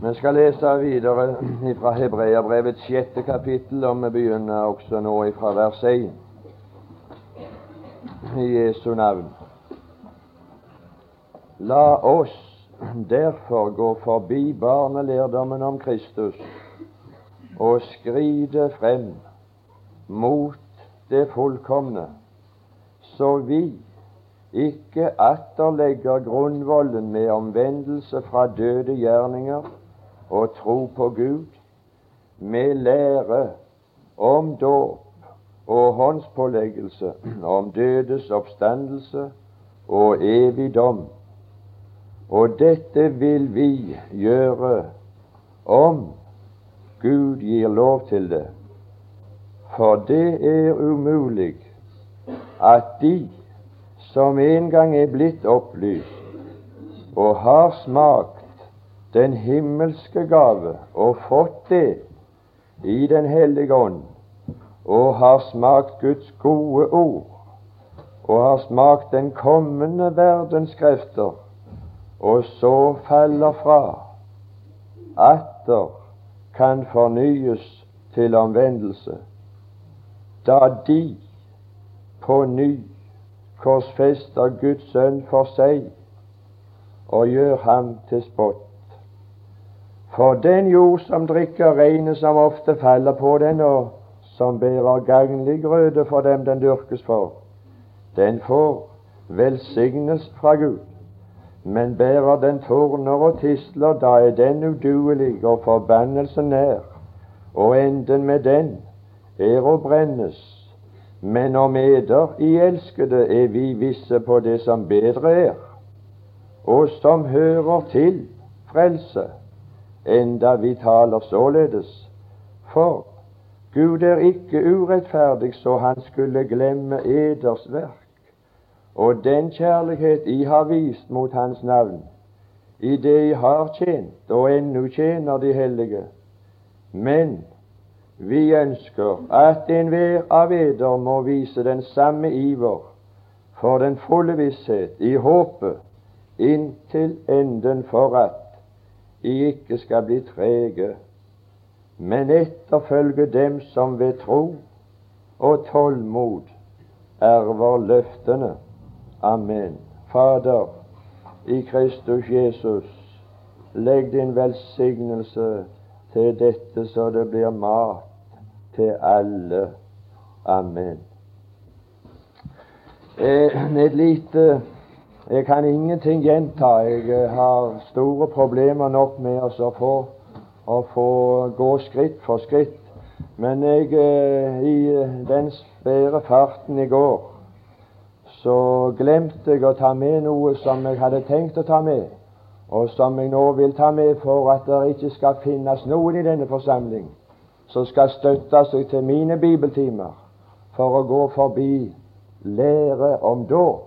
Vi skal lese videre fra Hebreerbrevets 6. kapittel, og vi begynner også nå fra vers 1. I Jesu navn. La oss derfor gå forbi barnelærdommen om Kristus og skride frem mot det fullkomne, så vi ikke atterlegger grunnvollen med omvendelse fra døde gjerninger og tro på Gud, med lære om dåp og håndspåleggelse, om dødes oppstandelse og evig dom. Og dette vil vi gjøre om Gud gir lov til det. For det er umulig at de som en gang er blitt opplyst og har smakt den himmelske gave og fått det i Den hellige ånd, og har smakt Guds gode ord og har smakt den kommende verdens krefter, og så faller fra, atter kan fornyes til omvendelse, da de på ny korsfester Guds sønn for seg og gjør ham til spott. For den jord som drikker regnet som ofte faller på den, og som bærer gagnlig grøde for dem den dyrkes for, den får velsignelse fra Gud. Men bærer den torner og tisler, da er den uduelig og forbannelsen nær, og enden med den er å brennes. Men om eder i elskede er vi visse på det som bedre er, og som hører til frelse, enda vi taler således. For Gud er ikke urettferdig, så han skulle glemme eders verk, og den kjærlighet I har vist mot hans navn, I det I har tjent og ennå tjener de hellige. Men vi ønsker at enhver av eder må vise den samme iver for den fulle visshet I håpet inntil enden, for at I ikke skal bli trege, men etterfølge dem som ved tro og tålmod erver løftene. Amen. Fader, I Kristus Jesus, legg din velsignelse til dette, så det blir mat til alle. Amen. Jeg kan ingenting gjenta. Jeg har store problemer nok med å få gå skritt for skritt. Men i den spære farten i går, så glemte jeg å ta med noe som jeg hadde tenkt å ta med, og som jeg nå vil ta med for at det ikke skal finnes noen i denne forsamling som skal støtte seg til mine bibeltimer for å gå forbi lære om dåp.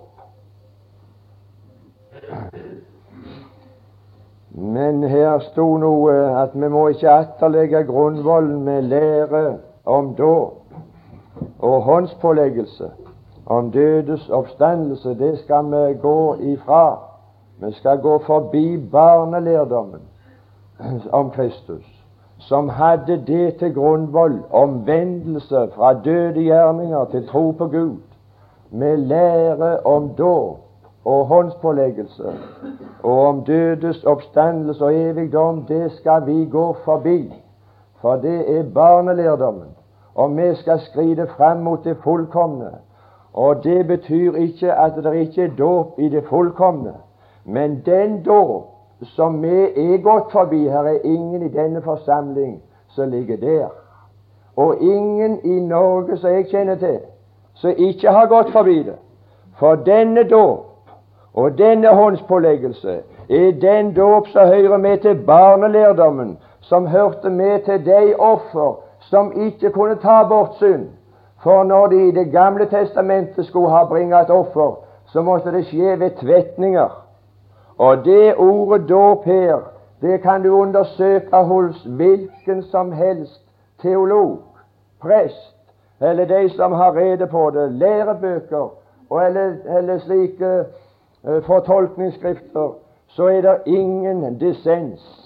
Men her sto noe at vi må ikke atterlegge grunnvollen med lære om dåp og håndspåleggelse, om dødes oppstandelse. Det skal vi gå ifra. Vi skal gå forbi barnelærdommen om Kristus, som hadde det til grunnvoll, omvendelse fra døde gjerninger til tro på Gud, med lære om dåp og håndspåleggelse og om dødes oppstandelse og evigdom. Det skal vi gå forbi, for det er barnelærdommen, og vi skal skride frem mot det fullkomne. Og det betyr ikke at det ikke er dåp i det fullkomne, men den dåp som vi er gått forbi, her er ingen i denne forsamling som ligger der, og ingen i Norge som jeg kjenner til som ikke har gått forbi det. For denne dåp og denne håndspåleggelse er den dåp som hører med til barnelærdommen, som hørte med til de offer som ikke kunne ta bort synd. For når de i Det gamle testamentet skulle ha bringet et offer, så måtte det skje ved tvetninger. Og det ordet dåp her, det kan du undersøke hos hvilken som helst teolog, prest, eller de som har rede på det, lærebøker, eller slike fortolkningsskrifter, så er det ingen dissens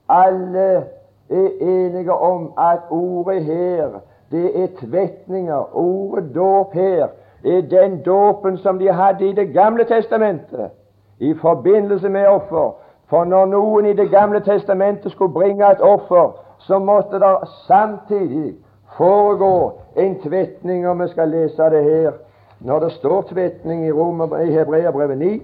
alle er enige om at ordet her, det er tvetninger. Ordet dåp her er den dåpen som de hadde i Det gamle testamentet i forbindelse med offer. For når noen i Det gamle testamentet skulle bringe et offer, så måtte det samtidig foregå en tvetning, og vi skal lese det her når det står tvetning i Hebreerbrevet 9.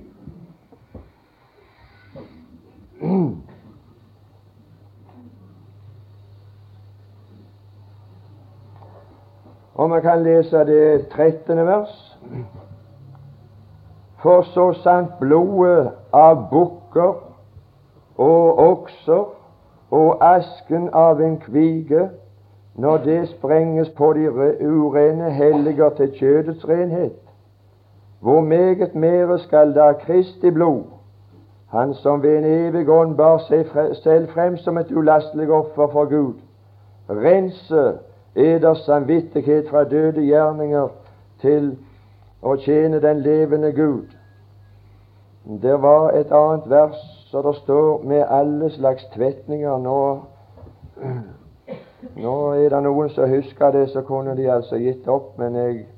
Og man kan lese det 13. vers. For så sant blodet av bukker og okser og asken av en kvige, når det sprenges på de urene, helliger til kjødets renhet, hvor meget mere skal da Kristi blod, han som ved en evig ånd bar seg selv frem som et ulastelig offer for Gud, rense eders samvittighet fra døde gjerninger til å tjene den levende Gud. Det var et annet vers, så det står med alle slags tvetninger. Nå er det noen som husker det, så kunne de altså gitt opp, men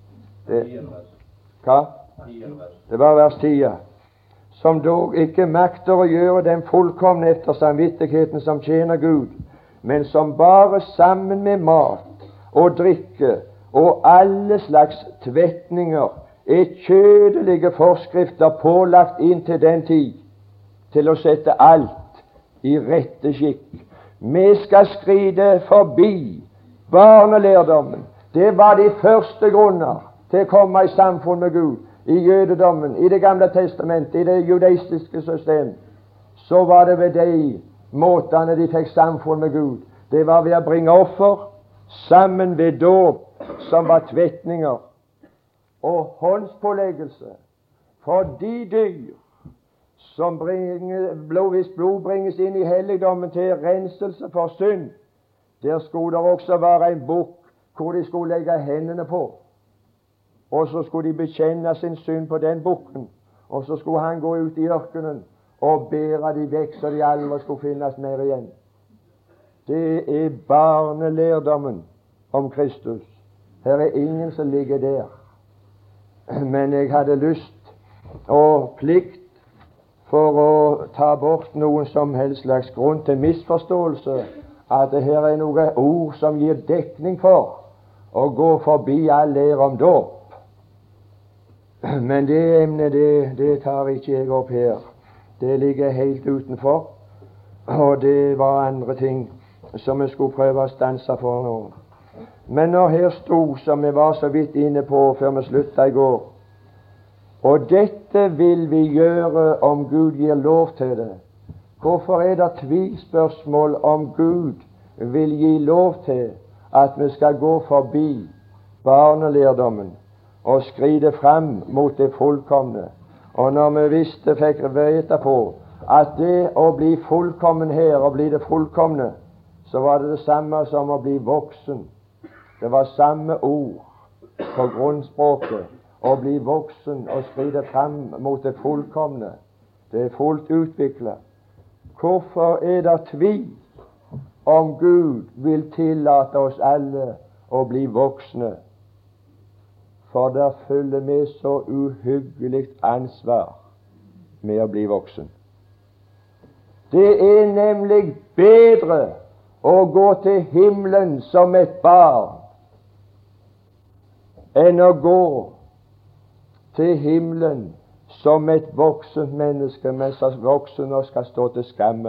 hva? Det var vers 10. Som dog ikke makter å gjøre dem fullkomne etter samvittigheten som tjener Gud, men som bare sammen med mat og drikke og alle slags tvetninger er kjødelige forskrifter pålagt inn til den tid til å sette alt i rette skikk. Vi skal skride forbi barnelærdommen. Det var de første grunner til å komme i samfunn med Gud. I jødedommen, i Det gamle testamentet, i det judaistiske system, så var det ved de måtene de fikk samfunn med Gud. Det var ved å bringe offer sammen ved dåp, som var tvetninger, og håndspåleggelse for de dyr som hvis blod bringes inn i helligdommen til renselse for synd. Der skulle det også være en bukk hvor de skulle legge hendene på, og så skulle de bekjenne sin synd på den bukken, og så skulle han gå ut i ørkenen og bære de vekk så de aldri skulle finnes mer igjen. Det er barnelærdommen om Kristus. Her er ingen som ligger der. Men jeg hadde lyst og plikt for å ta bort noen som helst slags grunn til misforståelse, at det her er noen ord som gir dekning for å gå forbi all lære om dåp. Men det emnet, det tar ikke jeg opp her. Det ligger helt utenfor, og det var andre ting som vi skulle prøve å stanse for nå. Men når her sto, som vi var så vidt inne på før vi slutta i går, og dette vil vi gjøre om Gud gir lov til det. Hvorfor er det tvilspørsmål om Gud vil gi lov til at vi skal gå forbi barnelærdommen og skride fram mot det fullkomne? Og når vi fikk vite på at det å bli fullkommen her, og bli det fullkomne, så var det det samme som å bli voksen. Det var samme ord på grunnspråket. Å bli voksen og skride fram mot det fullkomne. Det er fullt utviklet. Hvorfor er det tvil om Gud vil tillate oss alle å bli voksne? For der følger med så uhyggelig ansvar med å bli voksen. Det er nemlig bedre å gå til himmelen som et barn enn å gå til himmelen som et voksent menneske, mens voksen og skal stå til skamme.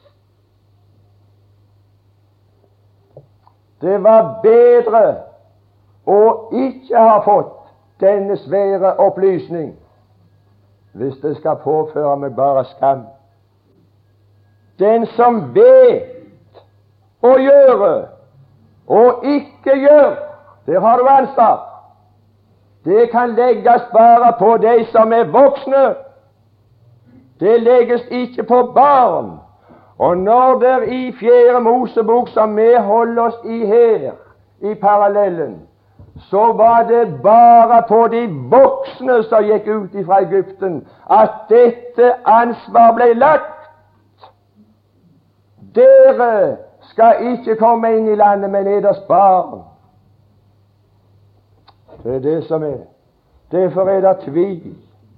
Det var bedre å ikke ha fått denne svære opplysning hvis det skal påføre meg bare skam. Den som vet å gjøre og ikke gjør, der har du ansvar. Det kan legges bare på de som er voksne. Det legges ikke på barn. Og når der i 4. Mosebok, som vi holder oss i her, i parallellen, så var det bare på de voksne som gikk ut fra Egypten, at dette ansvar ble lagt. dere skal ikke komme inn i landet, men eders barn. Det er det som er. Derfor er det tvil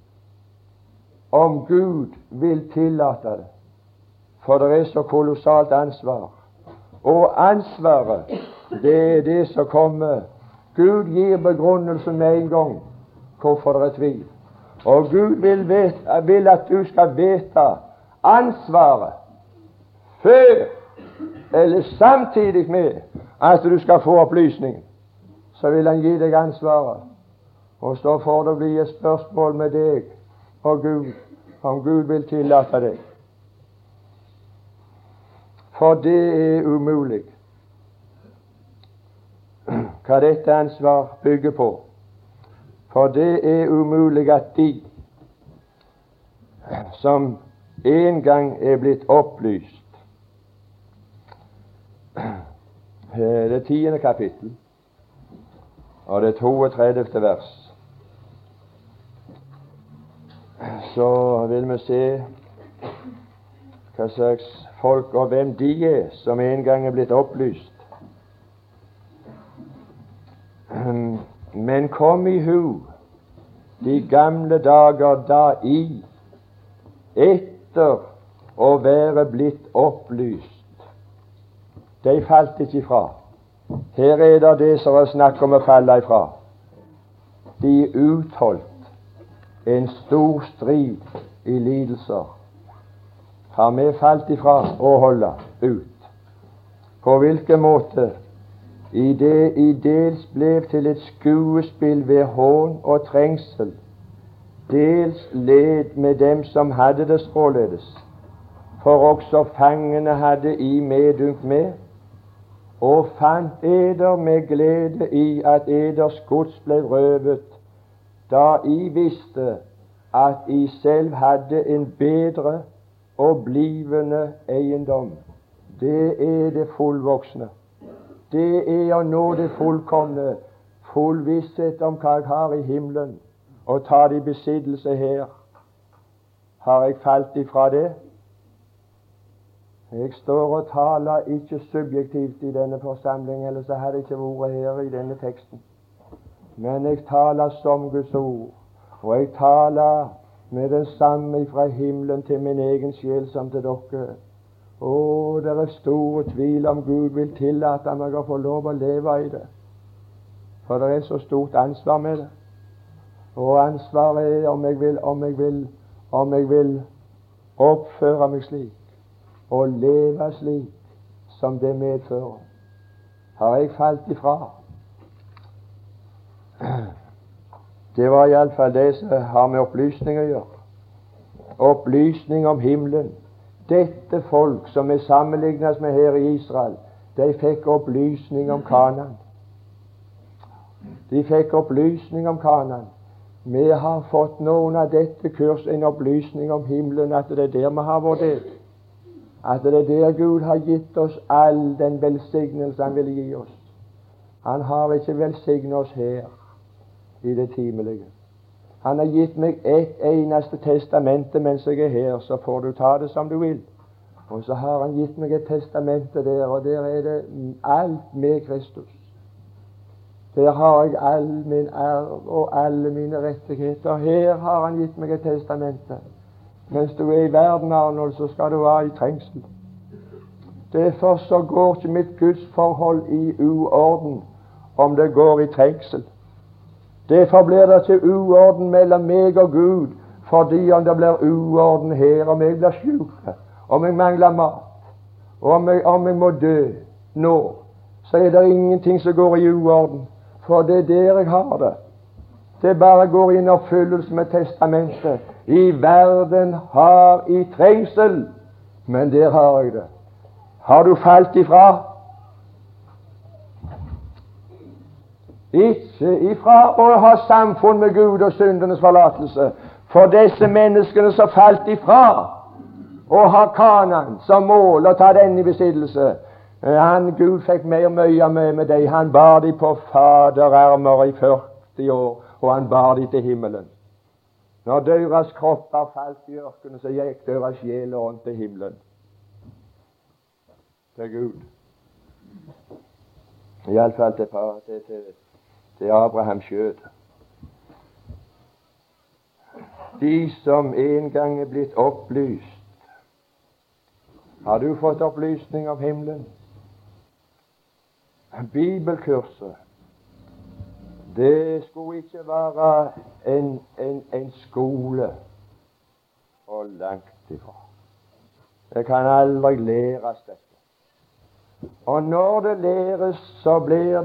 om Gud vil tillate det, for det er så kolossalt ansvar. Og ansvaret, det er det som kommer. Gud gir begrunnelsen med en gang hvorfor det er tvil. Og Gud vil at du skal vite ansvaret før eller samtidig med at du skal få opplysningen. Så vil han gi deg ansvaret. Og så får det bli et spørsmål med deg og Gud, om Gud vil tillate deg. For det er umulig hva dette ansvar bygger på. For det er umulig at de som en gang er blitt opplyst. Det 10. kapittel og det 32. vers. Så vil vi se hva slags folk og hvem de er som en gang er blitt opplyst. Men kom i hu de gamle dager da etter å være blitt opplyst. De falt ikke ifra. Her er det som er snakk om å falle ifra. De utholdt en stor strid i lidelser. Har vi falt ifra å holde ut? På hvilken måte? I det i dels ble til et skuespill ved hån og trengsel, dels led med dem som hadde det således, for også fangene hadde I medynk med, og fant eder med glede I at eders gods ble røvet, da I visste at I selv hadde en bedre og blivende eiendom. Det er det fullvoksne. Det er å nå det fullkomne, full visshet om hva jeg har i himmelen, og ta det i besittelse her. Har jeg falt ifra det? Jeg står og taler ikke subjektivt i denne forsamling, ellers så hadde jeg ikke vært her i denne teksten. Men jeg taler som Guds ord, og jeg taler med den samme fra himmelen til min egen sjel som til dere. Det er stor tvil om Gud vil tillate meg å få lov å leve i det. For det er så stort ansvar med det. Og ansvaret er om jeg vil oppføre meg slik og leve slik som det medfører. Har jeg falt ifra? Det var iallfall det som har med opplysning å gjøre. Opplysning om himmelen. Dette folk som er sammenlignet med her i Israel, de fikk opplysning om Kanaan. De fikk opplysning om Kanaan. Vi har fått noen av dette kurs en opplysning om himmelen, at det er der vi har vært det. At det er der Gud har gitt oss all den velsignelse Han vil gi oss. Han har ikke velsignet oss her i det timelige. Han har gitt meg et eneste testamente mens jeg er her, så får du ta det som du vil. Og så har Han gitt meg et testamente der, og der er det alt med Kristus. Der har jeg all min arv og alle mine rettigheter. Her har Han gitt meg et testamente. Mens du er i verden, Arnold, så skal du være i trengsel. Derfor så går ikke mitt gudsforhold i uorden om det går i trengsel. Derfor blir det ikke uorden mellom meg og Gud, fordi om det blir uorden her, om jeg blir syk, om jeg mangler mat, og om jeg må dø nå, så er det ingenting som går i uorden, for det er der jeg har det. Det bare går i en oppfyllelse med testamentet. I verden har I trengsel, men der har jeg det. Har du falt ifra? Ikke ifra å ha samfunn med Gud og syndenes forlatelse. For disse menneskene som falt ifra og har Kanaan som mål og ta den i besittelse, Gud fikk mer mye med dem. Han bar dem på faderarmer i 40 år, og han bar dem til himmelen. Når deres kropper falt i ørkenen, så gikk deres sjel rundt til himmelen. til Gud. Iallfall til Abrahams skjød. De som en gang er blitt opplyst. Har du fått opplysning om himmelen? Bibelkurset, det skulle ikke være en skole, og langt ifra. Det kan aldri læres, dette. Og når det læres, så blir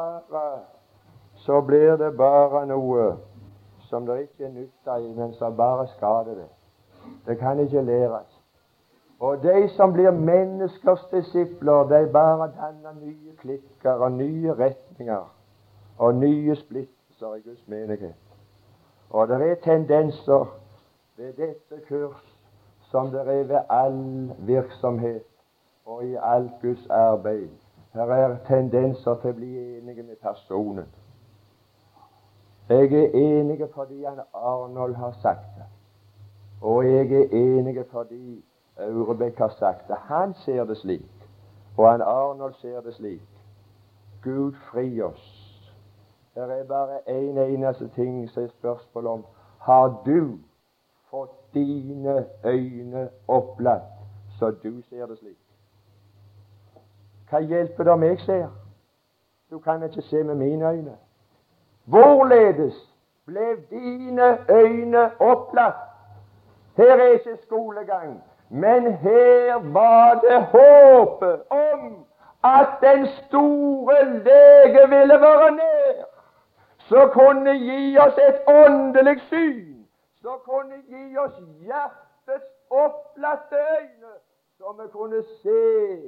det bare noe som det ikke er nytte i, men som bare skader det. Det kan ikke læres. Og de som blir menneskers disipler, de bare danner nye klikker og nye retninger og nye splittelser i Guds menighet. Og det er tendenser ved dette kurs som det er ved all virksomhet og i alt Guds arbeid. Her er tendenser til å bli enige med personen. Jeg er enig fordi han Arnold har sagt det, og jeg er enig fordi Aurebekk har sagt det. Han ser det slik, og han Arnold ser det slik. Gud fri oss. Det er bare en eneste ting som er spørsmål om. Har du fått dine øyne opplatt, så du ser det slik? Hva hjelper det om jeg ser? Du kan ikke se med mine øyne. Hvorledes ble dine øyne opplatt? Her er ikke skolegang, men her var det håpet om at den store lege ville være nær, så kunne gi oss et åndelig syn, så kunne gi oss hjertets opplatte øyne, så vi kunne se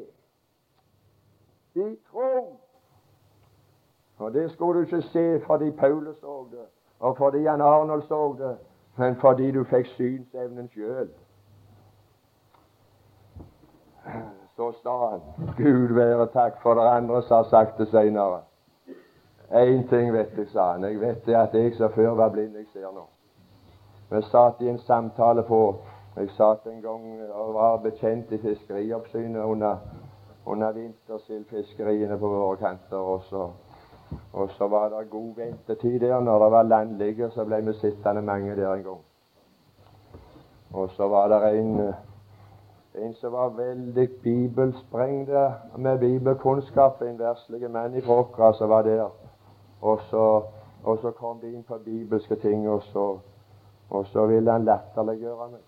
i tro. Og det skulle du ikke se fordi Paulus så det, og fordi han Arnold så det, men fordi du fikk synsevnen selv. Så sa han, Gud være takk for det andre som har sagt det senere. En ting vet jeg, sa han. Jeg vet det at jeg som før var blind, jeg ser nå. Vi satt i en samtale jeg satt en gang og var bekjent i fiskerioppsynet under vintersildfiskeriene på våre kanter, og så var det god ventetid der. Når det var landligger, så ble vi sittende mange der en gang. Og så var det en som var veldig bibelsprengt med bibelkunnskap, en verslig mann i Åkra som var der. Og så kom de inn på bibelske ting, og så ville han latterliggjøre meg.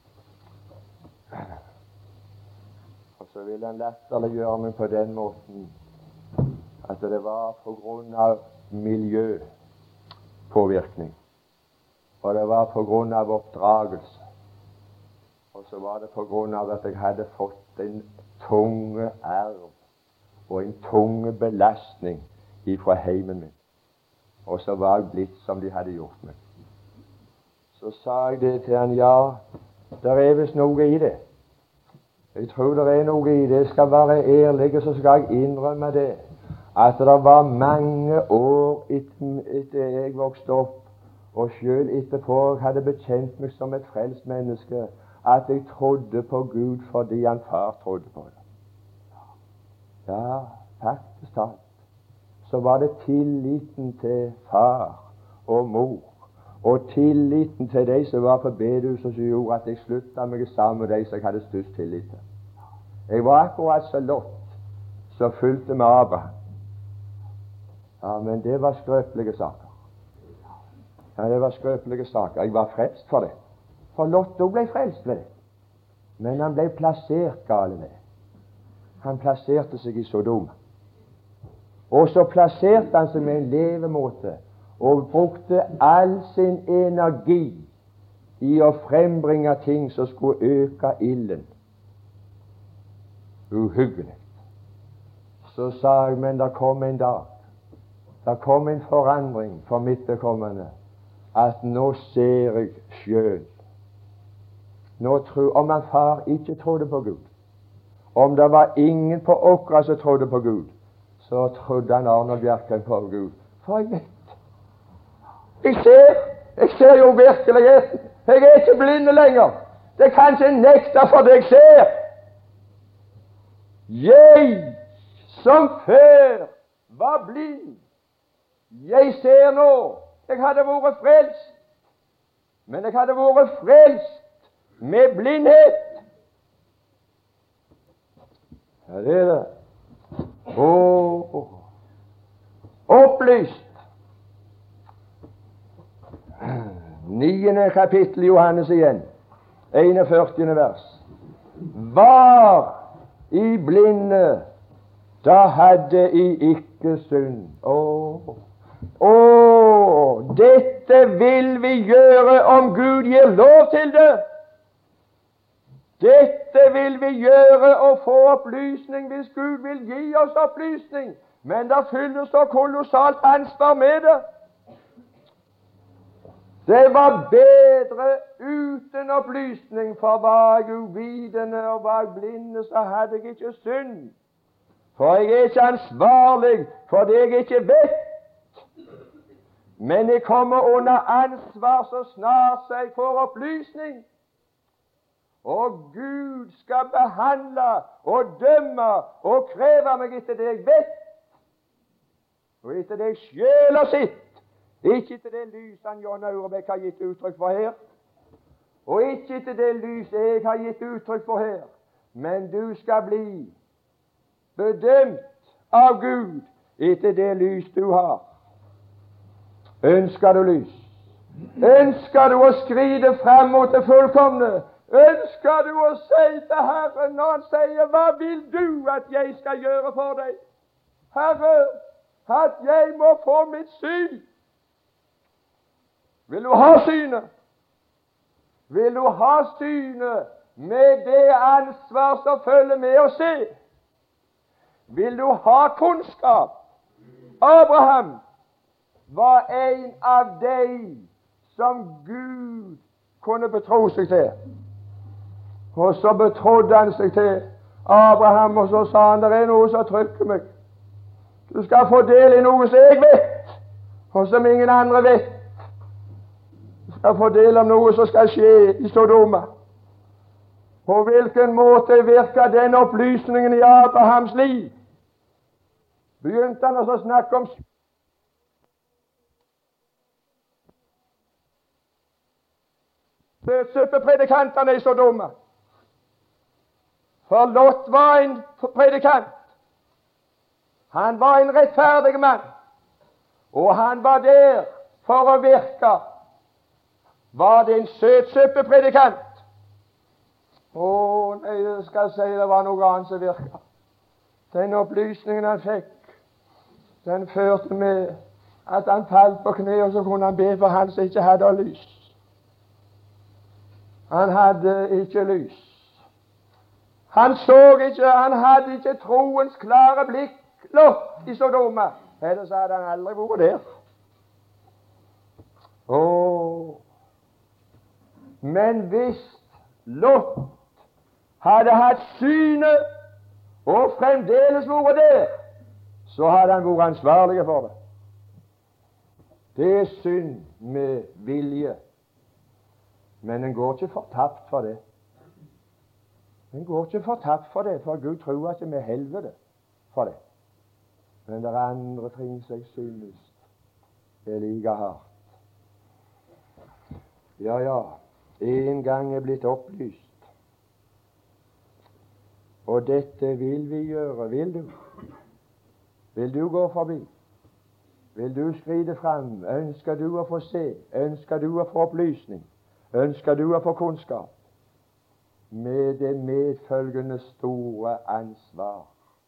Og så ville han latterliggjøre meg på den måten at det var på grunn av miljøpåvirkning, og det var på grunn av oppdragelse, og så var det på grunn av at jeg hadde fått en tunge arv og en tunge belastning ifra heimen min, og så var jeg blitt som de hadde gjort meg. Så sa jeg det til han, ja, det er visst noe i det. Jeg tror det er noe i det. Jeg skal være ærlig, og så skal jeg innrømme det, at det var mange år etter jeg vokste opp, og selv etterpå jeg hadde bekjent meg som et frelst menneske, at jeg trodde på Gud fordi han far trodde på det. Ja, faktisk talt. Så var det tilliten til far og mor, og tilliten til de som var på bedehuset, som gjorde at jeg sluttet meg sammen med de som jeg hadde størst tillit til. Jeg var akkurat så Lot som fulgte med Abraham. Ja, men det var skrøpelige saker. Ja, det var skrøpelige saker. Jeg var frelst for det. For Lot ble frelst ved det. Men han ble plassert gale med det. Han plasserte seg i Sodoma. Og så plasserte han seg med en levemåte og brukte all sin energi i å frembringe ting som skulle øke ilden. Uhyggelig. Så sa jeg, men det kom en dag, det kom en forandring for mitt vedkommende, at nå ser jeg sjøl. Om han far ikke trodde på Gud, om det var ingen på Åkra som trodde på Gud, så trodde han Arnold Bjerkreim på Gud. For jeg vet, jeg ser jo virkeligheten. Jeg er ikke blind lenger. Det kan ikke nekte for det jeg ser. Jeg som før var blind, jeg ser nå. Jeg hadde vært frelst, men jeg hadde vært frelst med blindhet. Ja, det er det. Opplyst. 9. kapittel i Johannes igjen, 41. vers. Var i blinde, da hadde I ikke synd. Dette vil vi gjøre om Gud gir lov til det. Dette vil vi gjøre og få opplysning hvis Gud vil gi oss opplysning. Men det fylles så kolossalt ansvar med det. Det var bedre uten opplysning, for var jeg uvitende og var jeg blinde, så hadde jeg ikke synd. For jeg er ikke ansvarlig for det jeg ikke vet. Men jeg kommer under ansvar så snart jeg får opplysning. Og Gud skal behandle og dømme og kreve meg etter det jeg vet, og etter det jeg selv har sett. Ikke etter det lys han John Aurebekk har gitt uttrykk for her, og ikke etter det lys jeg har gitt uttrykk for her. Men du skal bli bedømt av Gud etter det lys du har. Ønsker du lys? Ønsker du å skride frem mot det fullkomne? Ønsker du å si til Herren når han sier, hva vil du at jeg skal gjøre for deg? Herre, at jeg må få mitt syn. Vil du ha synet? Vil du ha synet med det ansvar som følger med å se? Vil du ha kunnskap? Abraham var en av de som Gud kunne betro seg til. Og så betrodde han seg til Abraham, og så sa han, det er noe som trykker meg. Du skal få del i noe som jeg vet, og som ingen andre vet. Du skal få del om noe som skal skje i Sodoma. På hvilken måte virker den opplysningen i Abrahams liv? Begynte han å snakke om søtsuppepredikantene i Sodoma. For Lot var en predikant. Han var en rettferdig mann, og han var der for å virke. Var det en søtsuppepredikant? Nei, jeg skal si det var noe annet som virka. Den opplysningen han fikk, den førte med at han falt på kne, og så kunne han be for han som ikke hadde lys. Han hadde ikke lys. Han så ikke, han hadde ikke troens klare blikk. Lot i Sodoma, ellers hadde han aldri vært der. Men hvis Lot hadde hatt synet og fremdeles vært der, så hadde han vært ansvarlig for det. Det er synd med vilje, men en går ikke fortapt for det. En går ikke fortapt for det, for Gud tror ikke vi helvete for det. Men det er andre ting som jeg synes er like hardt. Ja, en gang er blitt opplyst. Og dette vil vi gjøre. Vil du? Vil du gå forbi? Vil du skride frem? Ønsker du å få se? Ønsker du å få opplysning? Ønsker du å få kunnskap? Med det medfølgende store ansvar.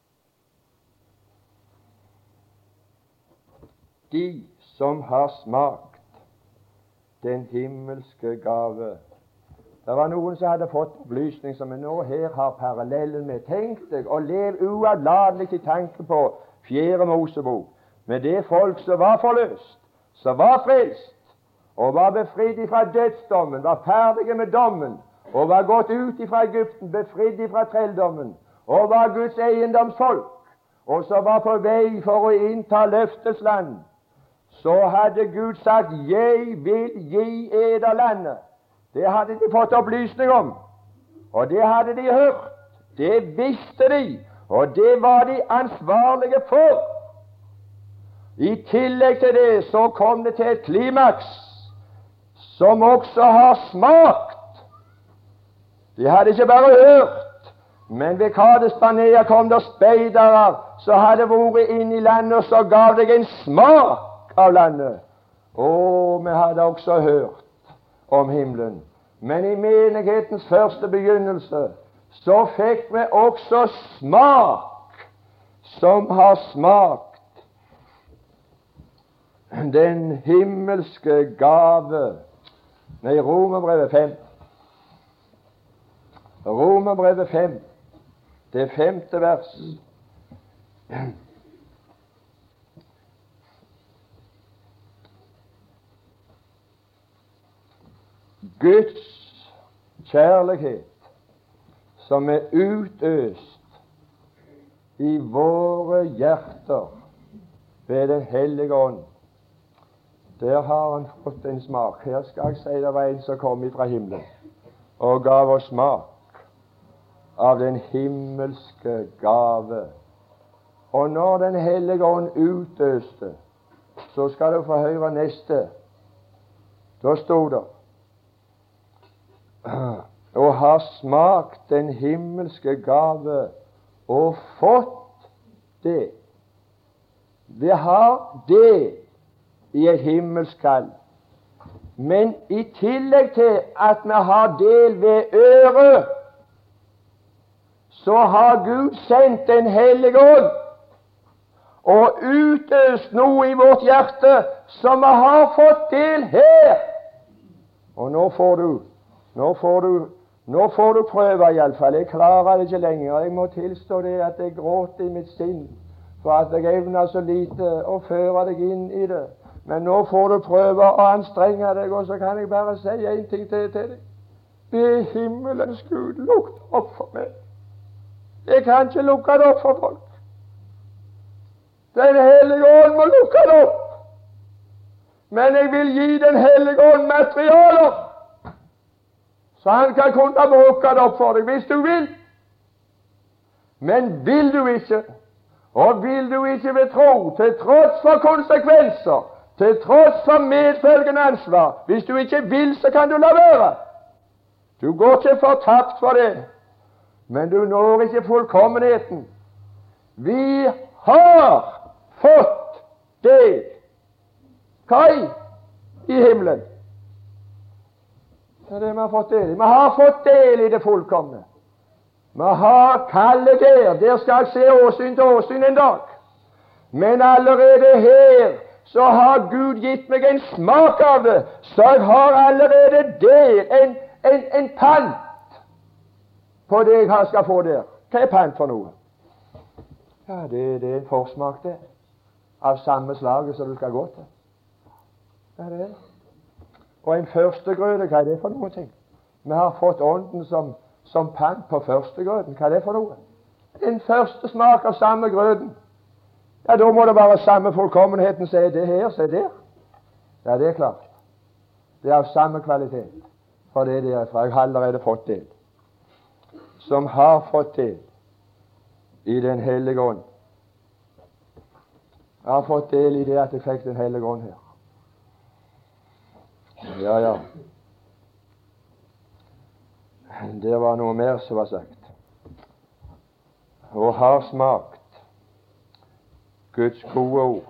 De som har smakt den himmelske gave. Det var noen som hadde fått opplysning som vi nå her har parallellen med. Tenk deg og lev uavlatelig til tanke på 4. Mosebok, med det folk som var forløst, som var frelst, og var befridd fra dødsdommen, var ferdige med dommen, og var gått ut fra Egypten, befridd fra trelldommen, og var Guds eiendomsfolk, og så var på vei for å innta løftets land. Så hadde Gud sagt, jeg vil gi eder landet. Det hadde de fått opplysning om, og det hadde de hørt. Det visste de, Og det var de ansvarlige for. I tillegg til det så kom det til et klimaks som også har smakt. De hadde ikke bare hørt, men ved Kades Barnea kom det speidere som hadde vært inne i landet, og så gav deg en smak av landet. Vi hadde også hørt om himmelen, men i menighetens første begynnelse så fikk vi også smak som har smakt den himmelske gave. Romerbrevet 5. Romerbrevet 5, det 5. vers. Guds kjærlighet som er utøst i våre hjerter ved Den hellige ånd. Der har han fått en smak. Her skal jeg si det var en som kom fra himmelen og gav oss smak av den himmelske gave. Og når Den hellige ånd utøste, så skal du få høre neste. Da stod det og har smakt den himmelske gave og fått det. Vi har det i et himmelsk kall. Men i tillegg til at vi har del ved øret, så har Gud sendt Den hellige ånd og utøst noe i vårt hjerte som vi har fått del her. Og nå får du prøve iallfall. Jeg klarer det ikke lenger. Jeg må tilstå det at jeg gråter i mitt sinn for at jeg evner så lite å føre deg inn i det. Men nå får du prøve å anstrenge deg, og så kan jeg bare si en ting til deg. Be himmelens Gud lukke opp for meg. Jeg kan ikke lukke det opp for folk. Den hellige ånd må lukke det opp. Men jeg vil gi Den hellige ånd materialer, så han kan kunne bruke det opp for deg hvis du vil. Men vil du ikke, og vil du ikke ved tro, til tross for konsekvenser, til tross for medfølgende ansvar, hvis du ikke vil, så kan du la være. Du går ikke fortapt for det, men du når ikke fullkommenheten. Vi har fått del. Hva i himmelen? Det er det vi har fått del i. Vi har fått del i det fullkomne. Vi har kallet der skal jeg se åsyn til åsyn en dag. Men allerede her så har Gud gitt meg en smak av det, så jeg har allerede der en pant på det jeg skal få der. Hva er pant for noe? Ja, det er en forsmak det, av samme slaget som du skal gå til. Ja, det er det. Og en førstegrøde, hva er det for noe ting? Vi har fått ånden som pant på førstegrøden. Hva er det for noe? En første smak av samme grøden. Ja, da må det være samme fullkommenheten, så er det her, så er det der. Ja, det er klart. Det er av samme kvalitet. For det er derfra. Jeg har allerede fått det. Som har fått det i Den hellige ånd. Jeg har fått del i det at jeg fikk Den hellige ånd her. Ja. Det var noe mer som var sagt. Og har smakt Guds gode ord.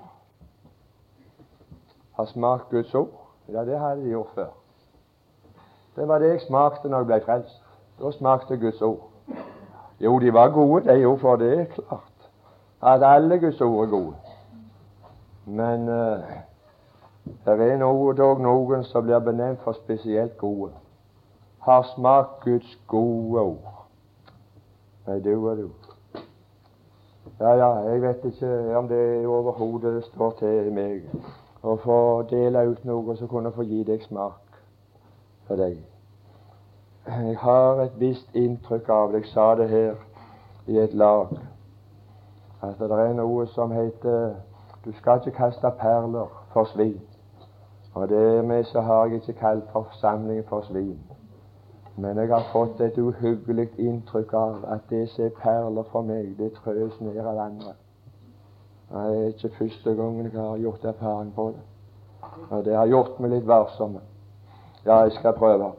Har smakt Guds ord? Ja, det hadde de gjort før. Det var det jeg smakte når jeg ble frelst. Da smakte Guds ord. Jo, de var gode, de jo, for det er klart at alle Guds ord er gode. Men det er dog noen som blir benevnt for spesielt gode. Har smakt Guds gode ord. Nei, du og du. Ja, jeg vet ikke om det overhodet står til meg å få dele ut noe som kunne få gi deg smak for deg. Jeg har et visst inntrykk av det. Jeg sa det her i et lag, at det er noe som heter du skal ikke kaste perler for svin. Og det med så har jeg ikke kalt forsamlingen for svin. Men jeg har fått et uhyggelig inntrykk av at det som er perler for meg, det trøs ned av andre. Det er ikke første gangen jeg har gjort erfaring på det. Og det har gjort meg litt varsom. Ja, jeg skal prøve.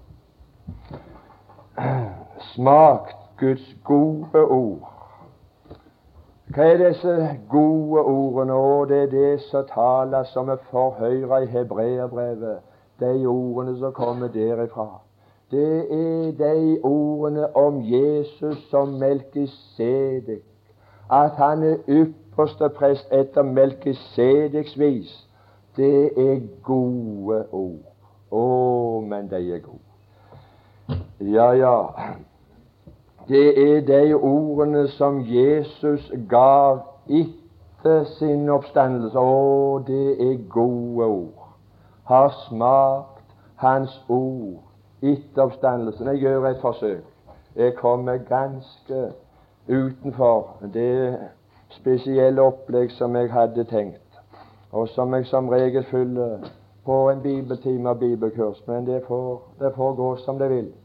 Smakt Guds gode ord. Hva er disse gode ordene? Og det er det som taler som vi får høre i Hebreerbrevet. De ordene som kommer derifra. Det er de ordene om Jesus som Melkisedek. At han er ypperste prest etter Melkisedeks vis. Det er gode ord. Å, men de er gode. Ja, ja. Det er de ordene som Jesus gav etter sin oppstandelse. Å, det er gode ord. Har smakt hans ord etter oppstandelsen. Jeg gjør et forsøk. Jeg kommer ganske utenfor det spesielle opplegg som jeg hadde tenkt, og som jeg som regel fyller på en bibeltime og bibelkurs, men det får gå som det vil.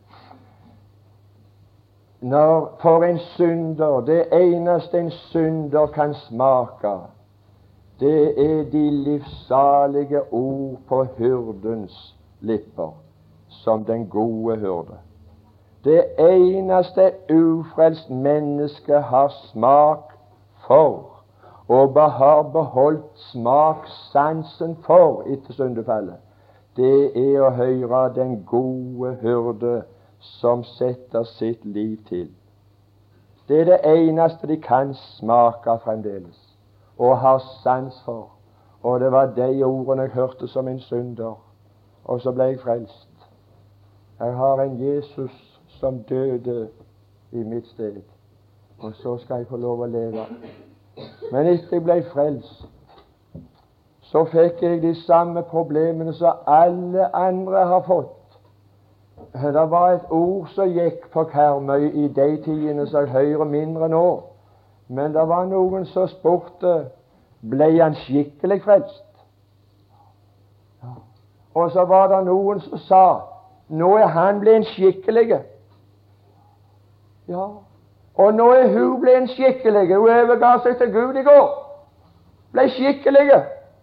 For en synder, det eneste en synder kan smake, det er de livssalige ord på hyrdens lipper, som den gode hyrde. Det eneste ufrelst menneske har smak for, og har beholdt smakssansen for etter syndefallet, det er å høre den gode hyrde som setter sitt liv til. Det er det eneste de kan smake fremdeles, og har sans for. Og det var de ordene jeg hørte som en synder, og så ble jeg frelst. Jeg har en Jesus som døde i mitt sted, og så skal jeg få lov å leve. Men etter jeg ble frelst, så fikk jeg de samme problemene som alle andre har fått. Det var et ord som gikk på Karmøy i de tidene som jeg hører mindre nå. Men det var noen som spurte, ble han skikkelig frelst? Ja. Og så var det noen som sa, nå er han blitt en skikkelige. Ja. Og nå er hun blitt en skikkelige. Hun overga seg til Gud i går. Ble skikkelige.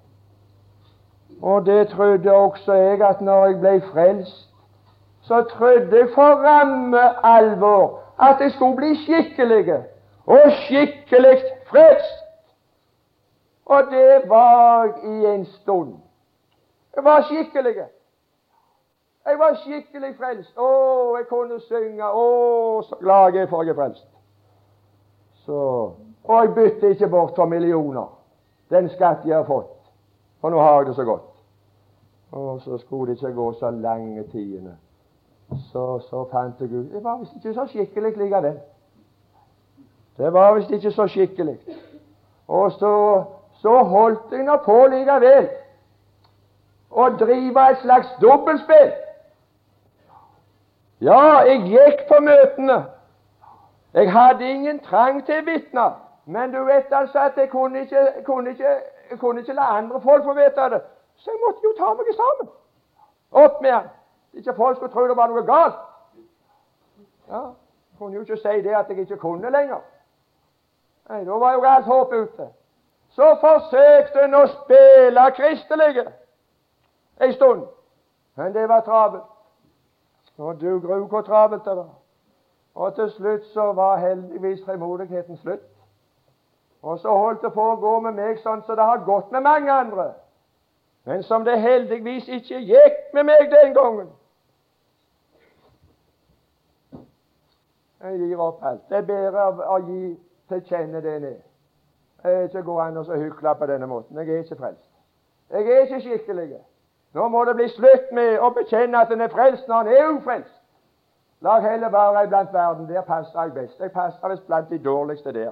Og det trodde også jeg, at når jeg ble frelst, så trodde jeg for ramme alvor at jeg skulle bli skikkelige og skikkelig frelst. Og det var jeg i en stund. Jeg var skikkelig. Jeg var skikkelig frelst. Å, jeg kunne synge. Å, så glad jeg er for jeg er frelst. Og jeg bytte ikke bort for millioner den skatt jeg har fått, for nå har jeg det så godt. Og så skulle det ikke gå så lange tidene. Så fant jeg ut, det var visst ikke så skikkelig likevel. Det var visst ikke så skikkelig. Og så holdt jeg nå på likevel å drive et slags dobbeltspill. Ja, jeg gikk på møtene. Jeg hadde ingen trang til å vitne, men du vet altså at jeg kunne ikke la andre folk få vite det, så jeg måtte jo ta meg sammen. Opp med han. Ikke folk skulle tro det var noe galt. Ja, jeg kunne jo ikke si det at jeg ikke kunne lenger. Nei, da var jo alt håp ute. Så forsøkte en å spille kristelige en stund, men det var travelt. Og du gru hvor travelt det var. Og til slutt så var heldigvis frimodigheten slutt. Og så holdt det på å gå med meg sånn som det har gått med mange andre, men som det heldigvis ikke gikk med meg den gangen. Jeg gir opp alt. Det er bedre å gi til kjenne det ned. Jeg ikke går an å hykle på denne måten. Jeg er ikke frelst. Jeg er ikke skikkelig. Nå må det bli slutt med å bekjenne at en er frelst når en er ufrelst. Lag heller være blant verden. Der passer jeg best. Jeg passer visst blant de dårligste der.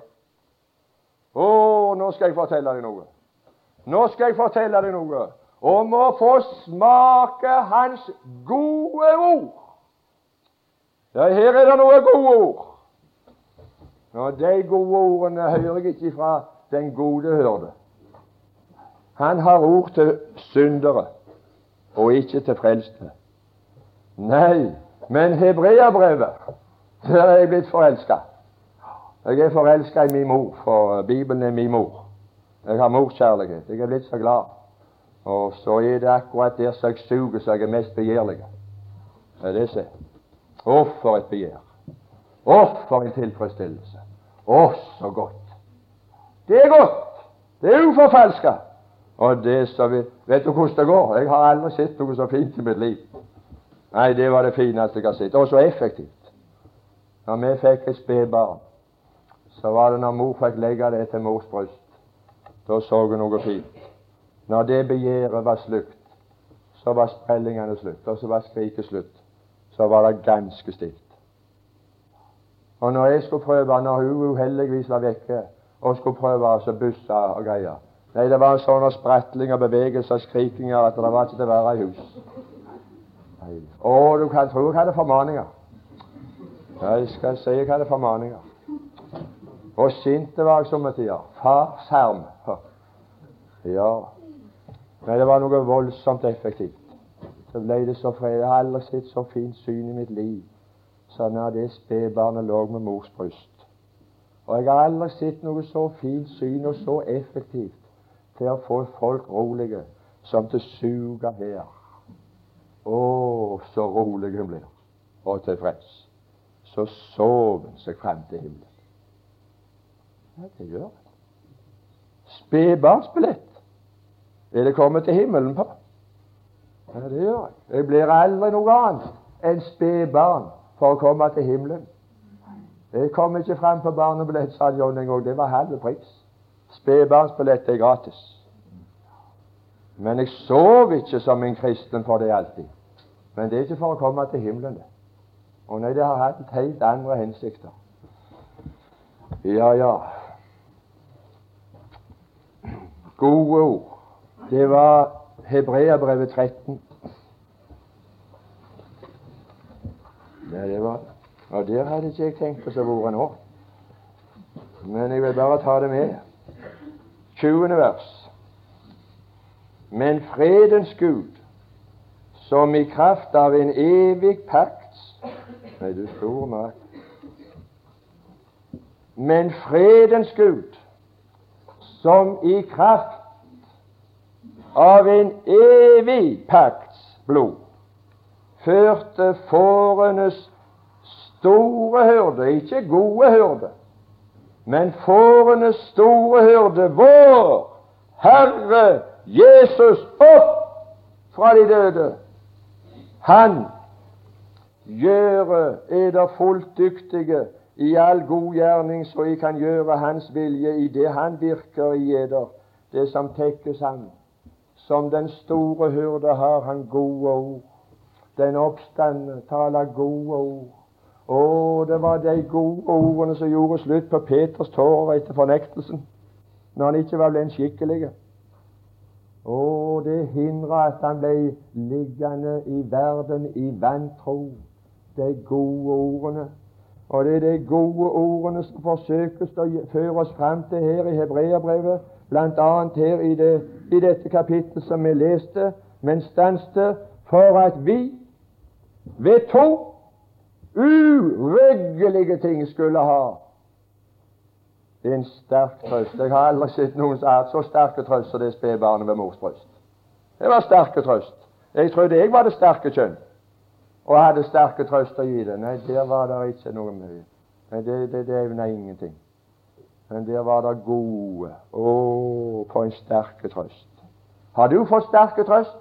Nå skal jeg fortelle deg noe. Nå skal jeg fortelle deg noe om å få smake hans gode ord. Ja, her er det noen gode ord. Og de gode ordene hører jeg ikke fra den gode hyrde. Han har ord til syndere, og ikke til frelste. Nei, Men Hebreabrevet, der er jeg blitt forelsket. Jeg er forelsket i min mor, for Bibelen er min mor. Jeg har morskjærlighet. Jeg er blitt så glad. Og så er det akkurat der så jeg suger, så jeg er mest begjærlig. Det er det som er. Å, for et begjær. Å, for en tilfredsstillelse. Å, så godt. Det er godt. Det er uforfalsket. Og det så vet du hvordan det går? Jeg har aldri sett noe så fint i mitt liv. Nei, det var det fineste jeg har sett. Og så effektivt. Når vi fikk et spedbarn, så var det når mor fikk legge det til mors bryst. Da så jeg noe fint. Når det begjæret var slutt, så var sprellingene slutt, og så var skriket slutt. Så var det ganske stilt. Og når jeg skulle prøve, når hun uheldigvis var vekke, og skulle prøve å busse og greier, nei, det var sånne spratlinger, bevegelser, skrikinger, at det var ikke til å være i hus. Nei. Og du kan tro jeg hadde formaninger. Jeg skal si jeg hadde formaninger. Og sinte var jeg somme tider. Fars herm. Ja. Men det var noe voldsomt effektivt. Så ble det så fred. Jeg har aldri sett så fint syn i mitt liv som når det spedbarnet lå med mors bryst. Og jeg har aldri sett noe så fint syn og så effektivt til å få folk rolige som til suga her. Å, så rolig hun blir, og tilfreds. Så sov hun seg frem til himmelen. Ja, det gjør det. Spedbarnsbillett er det kommet til himmelen på. Ja, det gjør jeg. Jeg blir aldri noe annet enn spedbarn for å komme til himmelen. Jeg kom ikke frem på barnebillett, sa John en gang. Det var halve pris. Spedbarnsbillett er gratis. Men jeg sov ikke som en kristen for det alltid. Men det er ikke for å komme til himmelen. Og nei, det har hatt et helt andre hensikter. Ja, ja. Gode ord. Det var Hebreabrevet 13. Ja, det var det. Og der hadde ikke jeg tenkt på så hvor nå. Men jeg vil bare ta det med. 20. vers. Men fredens Gud, som i kraft av en evig pakt. Nei, du stor makt. Men fredens Gud, som i kraft av en evig pakts blod, førte fårenes store hyrde, ikke gode hyrde, men fårenes store hyrde, vår Herre Jesus, opp fra de døde. Han gjøre eder fullt dyktige i all god gjerning, så I kan gjøre Hans vilje i det Han virker i eder, det som tekkes Han. Som den store hyrde har Han gode ord. Den oppstande taler gode ord. Og det var de gode ordene som gjorde slutt på Peters tårer etter fornektelsen, når han ikke var blitt skikkelig. Og det hindret at han ble liggende i verden i vantro. De gode ordene. Og det er de gode ordene som forsøkes å føre oss frem til her i Hebreabrevet, blant annet her i dette kapittel som vi leste, men stanste for at vi ved to uryggelige ting skulle ha en sterk trøst. Jeg har aldri sett noen som har hatt så sterke trøst som det spedbarnet ved mors bryst. Det var sterke trøst. Jeg trodde jeg var det sterke kjønn og hadde sterke trøst å gi det. Nei, der var det ikke noe mye. Nei, det evna ingenting. Men der var det gode. Å, for en sterke trøst. Har du fått sterke trøst?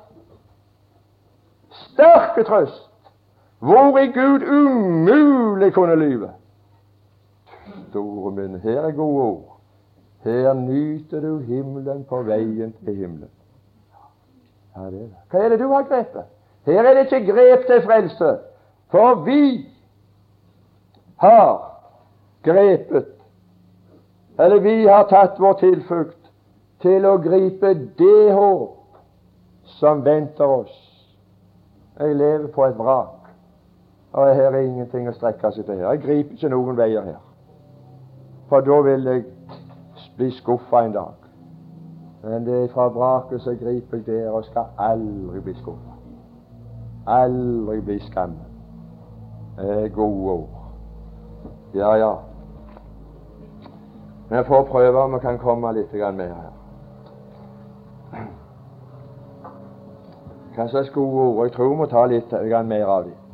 Sterke trøst, hvori Gud umulig kunne lyve. Store min, her er gode ord. Her nyter du himmelen på veien til himmelen. Ja, det er det. Hva er det du har grepet? Her er det ikke grep til frelse, for vi har grepet, eller vi har tatt vår tilflukt til å gripe det håp som venter oss. Jeg lever på et vrak, og her er ingenting å strekke seg til her. Jeg griper ikke noen veier her, for da vil jeg bli skuffet en dag. Men det er fra vraket så griper jeg der og skal aldri bli skuffet. Aldri bli skammet. Gode ord. Ja, ja. Vi får prøve om vi kan komme litt mer her. Hva slags gode ord? Jeg tror vi må ta litt mer av dem.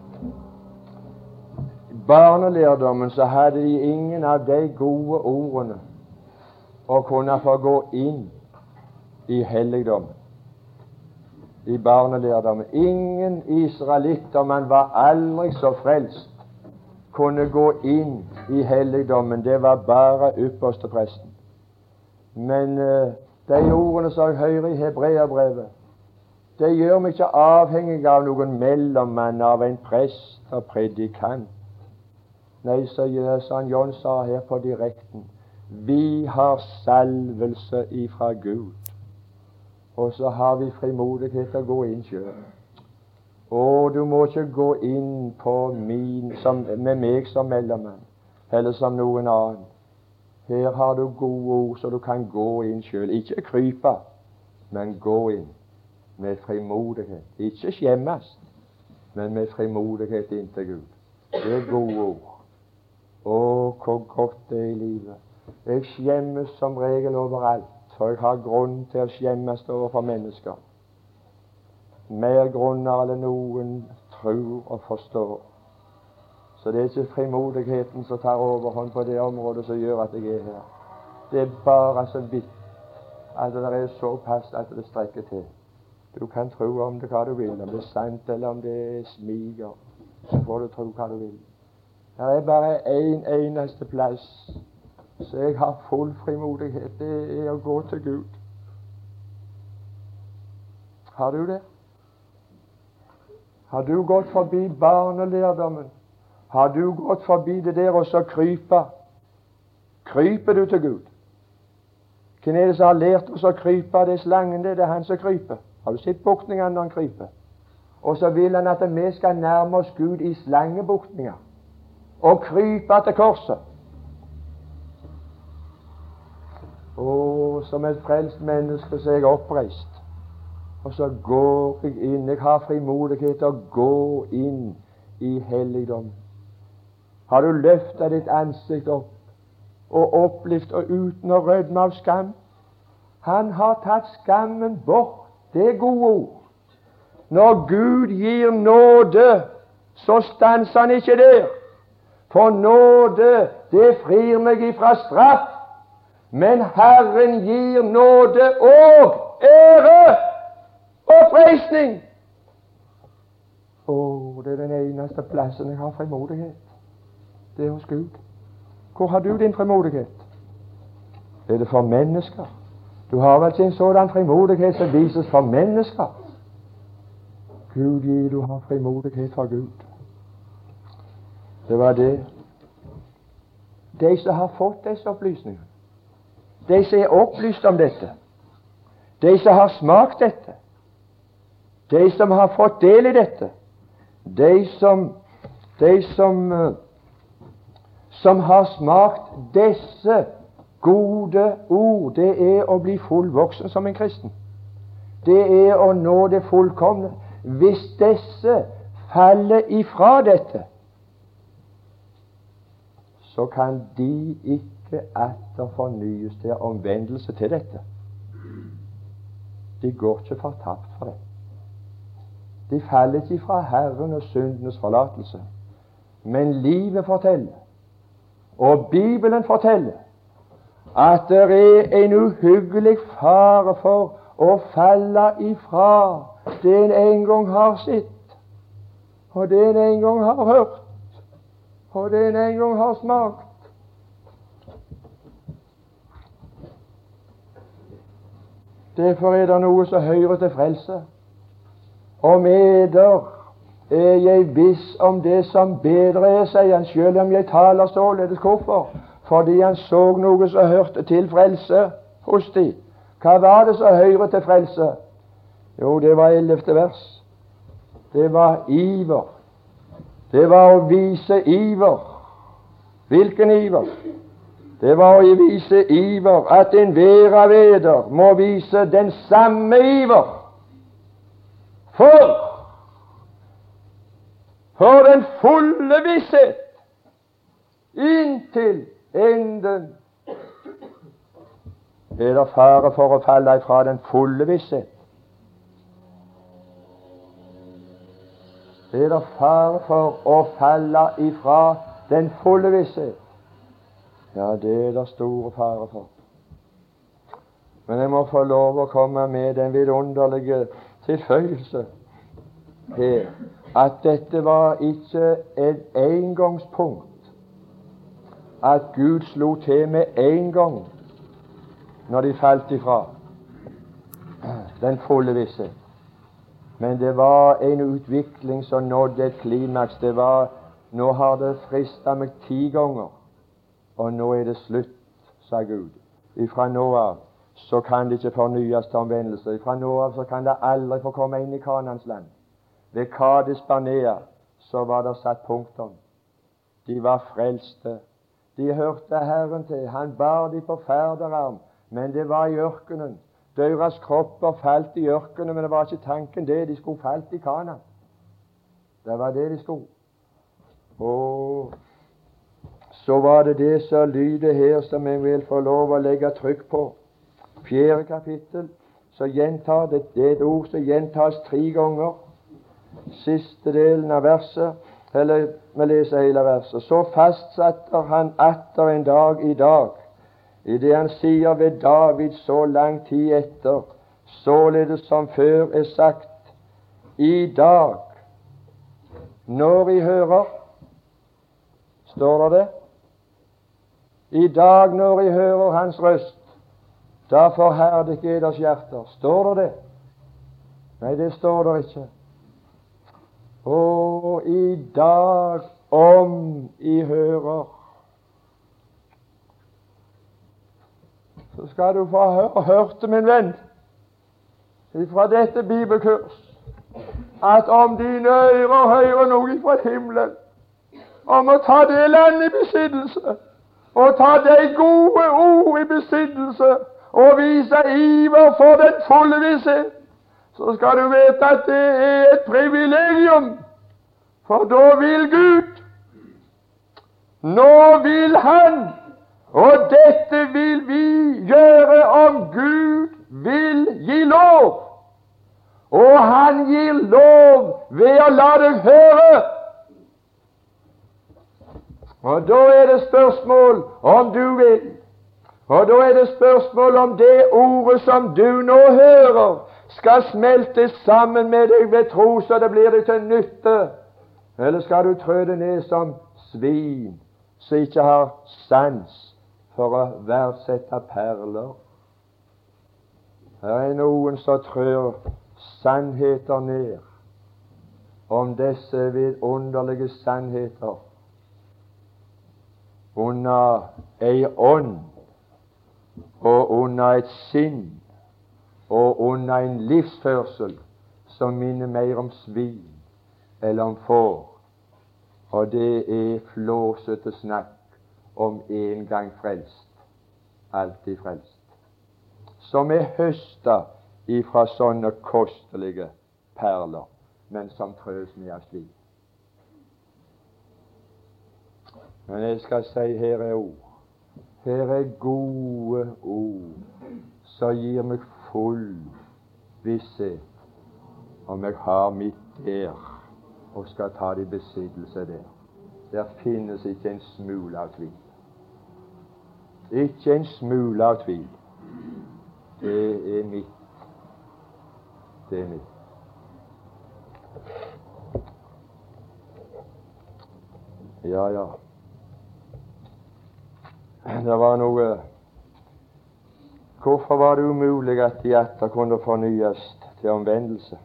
I barnelærdommen så hadde de ingen av de gode ordene å kunne få gå inn i helligdommen. I barnelærdommen. Ingen israelitter, man var aldri så frelst, kunne gå inn i helligdommen. Det var bare ypperstepresten. Men de ordene som jeg hører i Hebreabrevet, det gjør meg ikke avhengig av noen mellommann, av en prest og predikant. Nei, så som John sa her på direkten, vi har salvelse ifra Gud, og så har vi frimodighet til å gå inn selv. Og du må ikke gå inn på med meg som mellommann, eller som noen annen. Her har du gode ord, så du kan gå inn selv. Ikke krype, men gå inn med frimodighet. Ikke skjemmes, men med frimodighet inn til Gud. Det er gode ord. Å, hvor godt det er i livet. Jeg skjemmes som regel overalt, for jeg har grunn til å skjemmes overfor mennesker. Mer grunner enn noen tror og forstår. Så det er ikke frimodigheten som tar overhånd på det området som gjør at jeg er her. Det er bare så vidt at det er såpass at det strekker til. Du kan tro om det hva du vil, om det er sant eller om det smiger, så får du tro hva du vil. Det er bare en eneste plass så jeg har full frimodighet. Det er å gå til Gud. Har du det? Har du gått forbi barnelærdommen? Har du gått forbi det der og så krype? Kryper du til Gud? Hvem er det som har lært oss å krype? Det er slangen, det er han som kryper. Har du sett buktningene når han kryper? Og så vil han at vi skal nærme oss Gud i slangebuktninger og krype til korset. Og som et frelst menneske så er jeg oppreist. Og så går jeg inn. Jeg har frimodighet til å gå inn i helligdom. Har du løftet ditt ansikt opp og opplevd og uten å rødme av skam? Han har tatt skammen bort. Det er gode ord. Når Gud gir nåde, så stanser han ikke der. For nåde, det frir meg ifra straff. Men Herren gir nåde og ære og freisning. Det er den eneste plassen jeg har frimodighet. Det er hos Gud. Hvor har du din frimodighet? Er det for mennesker? Du har vel ikke en sådan frimodighet som vises for mennesker. Gud gir, du har frimodighet for Gud. Det var det. De som har fått disse opplysningene, de som er opplyst om dette, de som har smakt dette, de som har fått del i dette, de som har smakt disse gode ord, det er å bli fullvoksen som en kristen. Det er å nå det fullkomne. Hvis disse faller ifra dette, så kan de ikke atter fornyes til omvendelse til dette. De går ikke fortapt for det. De faller ikke fra Herren og syndenes forlatelse. Men livet forteller, og Bibelen forteller, at det er en uhyggelig fare for å falle ifra det en gang har sett, og det en gang har hørt, og det en gang har smakt. Derfor er det noe som hører til frelse. Om eder er jeg viss om det som bedre er, sier han, selv om jeg taler således. Hvorfor? Fordi han så noe som hørte til frelse hos de. Hva var det som hører til frelse? Jo, det var 11. vers. Det var iver. Det var å vise iver. Hvilken iver? Det var å vise iver, at enhver av eder må vise den samme iver. For for den fulle visshet inntil enden. Er det fare for å falle ifra den fulle visshet? Er det fare for å falle ifra den fulle visshet? Ja, det er det store fare for. Men jeg må få lov å komme med den vidunderlige tilføyelse her, at dette var ikke et engangspunkt, at Gud slo til med en gang når de falt ifra den fulle visshet. Men det var en utvikling som nådde et klimaks. Det var, nå har det fristet meg 10 ganger, og nå er det slutt, sa Gud. Ifra nå av så kan det ikke fornyes til omvendelse. Ifra nå av så kan det aldri få komme inn i Kanaans land. Ved Kades Barnea så var det satt punktum. De var frelste. De hørte Herren til. Han bar de på ferderarm, men det var i ørkenen. Deres kropper falt i ørkenen, men det var ikke tanken det. De skulle falt i Kanaan. Det var det de skulle. Og så var det det som lyder her, som jeg vil få lov å legge trykk på. 4. kapittel, så gjentar det et ord som gjentas 3 ganger. Siste delen av verset, eller vi leser hele verset. Så fastsetter han atter en dag i dag, i det han sier ved David så lang tid etter, således som før er sagt, i dag, når I hører, står det, i dag når I hører hans røst, da forherdig eders hjerter. Står det det? Nei, det står det ikke. Og i dag om I hører, så skal du få hørte, min venn, fra dette bibelkurs, at om dine ører hører noe fra himmelen, om å ta det landet i besittelse, og ta de gode ord i besittelse, og vise iver for den fulle visshet, så skal du vite at det er et privilegium, for da vil Gud, nå vil Han, og dette vil vi gjøre om Gud vil gi lov. Og Han gir lov ved å la deg høre. Og da er det spørsmål om du vil. Og da er det spørsmål om det ordet som du nå hører, skal smelte sammen med deg ved tro, så det blir deg til nytte. Eller skal du trø det ned som svin, som ikke har sans for å verdsette perler? Her er noen som trør sannheter ned om disse vidunderlige sannheter under ei ånd og under et sinn og under en livsførsel som minner mer om svin eller om får. Og det er flåsete snakk om en gang frelst, alltid frelst, som er høstet ifra sånne kostelige perler, men som trøs med av slik. Men jeg skal si, her er ord. Her er gode ord som gir meg full visshet om jeg har mitt der og skal ta det i besittelse der. Der finnes ikke en smule av tvil. Ikke en smule av tvil. Det er mitt. Det er mitt. Ja, ja. Det var noe. Hvorfor var det umulig at de atter kunne fornyes til omvendelse?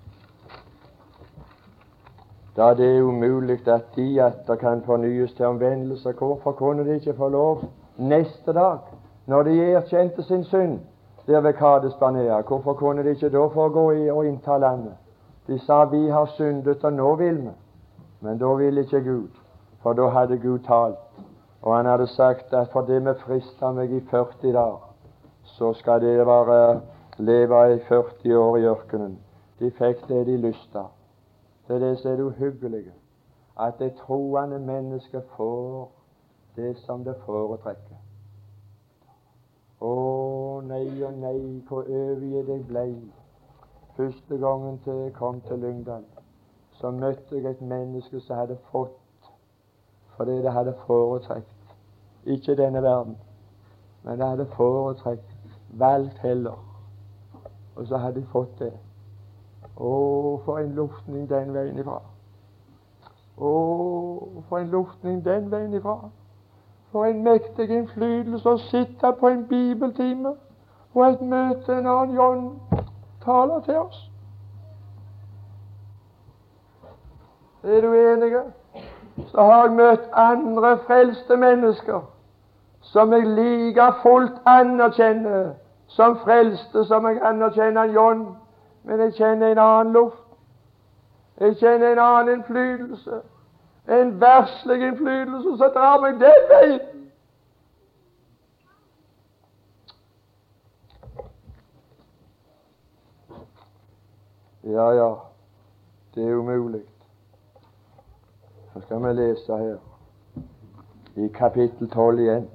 Da det er umulig at de atter kan fornyes til omvendelse, hvorfor kunne de ikke få lov neste dag, når de erkjente sin synd der ved Kades Barnea? Hvorfor kunne de ikke da få gå i og innta landet? De sa, vi har syndet, og nå vil vi. Men da ville ikke Gud, for da hadde Gud talt. Og han hadde sagt at for det vi frister meg i 40 dager, så skal det være leve i 40 år i ørkenen. De fikk det de lysta. Det er det som er det uhyggelige. at det troende mennesket får det som det foretrekker. Å nei og nei, hvor overgitt jeg ble. Første gangen til jeg kom til Lyngdal, så møtte jeg et menneske som hadde fått fordi det hadde foretrekt, ikke denne verden, men det hadde foretrekt, valgt heller, og så hadde de fått det. Å, for en luftning den veien ifra. Å, for en luftning den veien ifra. For en mektig innflytelse å sitte på en bibeltime og et møte en annen John taler til oss. Er du enige? Så har jeg møtt andre frelste mennesker som jeg like fullt anerkjenner som frelste, som jeg anerkjenner John, men jeg kjenner en annen luft. Jeg kjenner en annen innflytelse, en verslig innflytelse som drar meg den veien. Ja, ja, det er umulig. Så skal vi lese her i kapittel 12 igjen.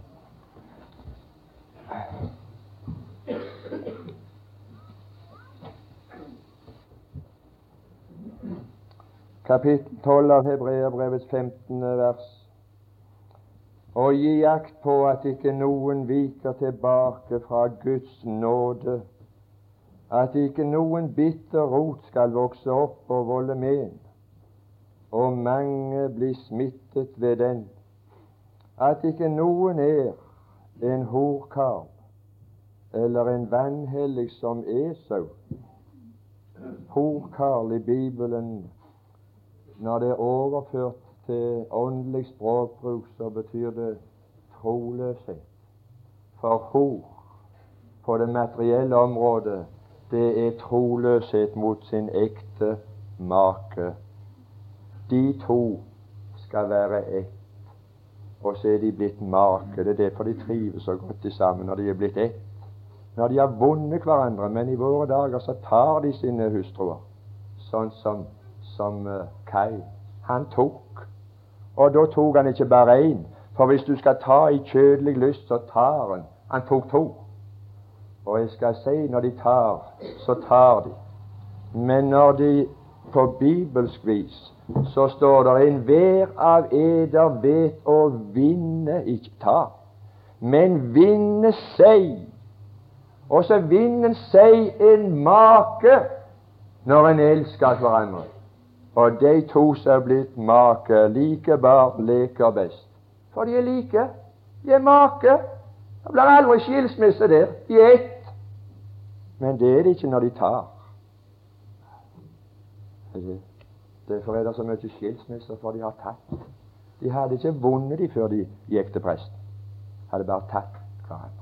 Kapittel 12 av Hebreerbrevets 15. vers. Og gi akt på at ikke noen viker tilbake fra Guds nåde, at ikke noen bitter rot skal vokse opp og volde men, og mange blir smittet ved den, at ikke noen er en horkarl eller en vanhellig som Esau. Horkarl i Bibelen, når det er overført til åndelig språkbruk, så betyr det troløshet. For hor på det materielle området, det er troløshet mot sin ekte make. De to skal være ett, og så er de blitt make. Det er derfor de trives så godt sammen, når de er blitt ett. Når de har vunnet hverandre, men i våre dager så tar de sine hustruer, sånn som Kai. Han tok, og da tok han ikke bare én, for hvis du skal ta i kjødelig lyst, så tar han. Han tok to. Og jeg skal si, når de tar, så tar de. Men når de på bibelsk vis, så står det: enhver av eder vet å vinne, ikke ta, men vinne seg. Og så vinner seg en make når en elsker hverandre. Og de to som er blitt make, like barn leker best. For de er like. De er make. Det blir aldri skilsmisse der. De er ett. Men det er det ikke når de tar. Derfor er det så mye skilsmisser, for de har tatt. De hadde ikke vunnet de før de gikk til presten. Hadde bare tatt hverandre.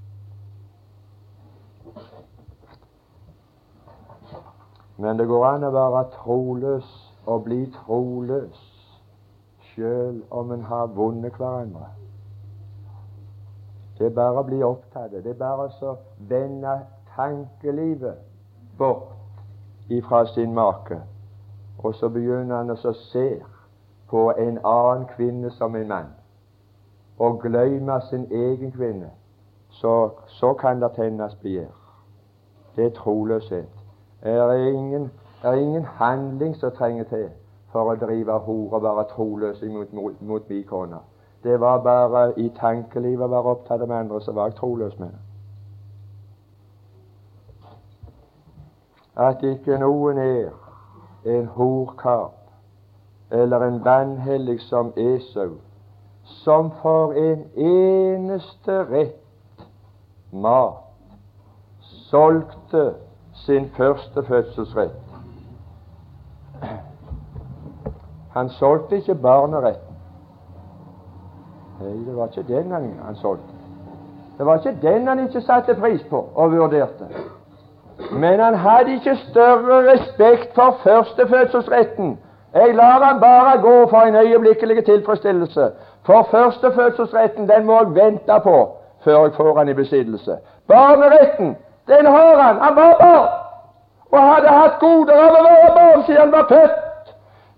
Men det går an å være troløs og bli troløs selv om en har vunnet hverandre. Det er bare å bli opptatt. Det er bare å vende tankelivet bort ifra sin make, og så begynner han å se på en annen kvinne som en mann, og glemme sin egen kvinne. Så kan det tennes begjær. Det er troløshet. Er ingen handling som trenger til for å drive hor og være troløs mot min kone. Det var bare i tankelivet å være opptatt med andre, så var jeg troløs med det. At ikke noen er en horkarl eller en vanhellig som Esau, som for en eneste rett mat solgte sin første fødselsrett. Han solgte ikke barneretten. Nei, det var ikke den han solgte. Det var ikke den han ikke satte pris på og vurderte. Men han hadde ikke større respekt for førstefødselsretten. Jeg lar han bare gå for en øyeblikkelig tilfredsstillelse. For førstefødselsretten, den må jeg vente på før jeg får han i besittelse. Barneretten, den har han. Han var barn og hadde hatt goder av å være barn siden han var født.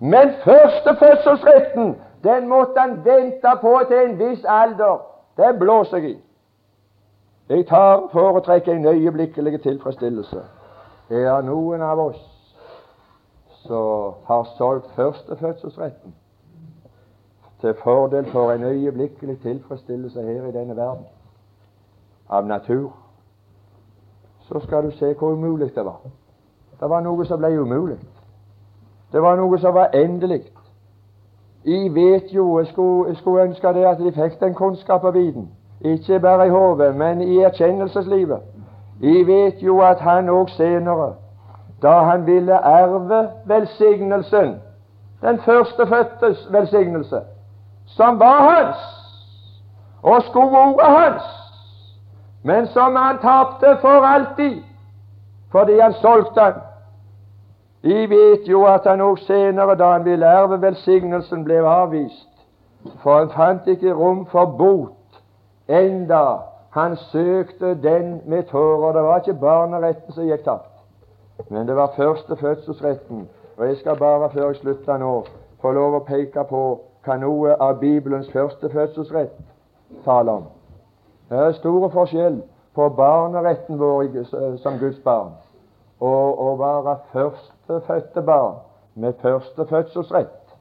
Men førstefødselsretten, den måtte han vente på til en viss alder. Det blåser jeg i. Jeg foretrekker en øyeblikkelig tilfredsstillelse. Det er noen av oss som har solgt førstefødselsretten til fordel for en øyeblikkelig tilfredsstillelse her i denne verden. Av natur. Så skal du se hvor umulig det var. Det var noe som ble umulig. Det var noe som var endelig. Jeg vet jo, jeg skulle ønske det at de fikk den kunnskap og viten. Ikke bare i hodet, men i erkjennelseslivet. Jeg vet jo at han også senere, da han ville erve velsignelsen, den førstefødtes velsignelse, som var hans, og skulle være hans, men som han tapte for alltid, fordi han solgte den. Jeg vet jo at han også senere, da han ville erve velsignelsen, ble avvist, for han fant ikke rom for bot, enda han søkte den med tårer. Det var ikke barneretten som gikk tapt, men det var førstefødselsretten. Og jeg skal bare, før jeg slutter nå, få lov å peke på hva noe av Bibelens førstefødselsrett taler om. Det er stor forskjell på barneretten vår som Guds barn og å være førstefødte barn med førstefødselsrett.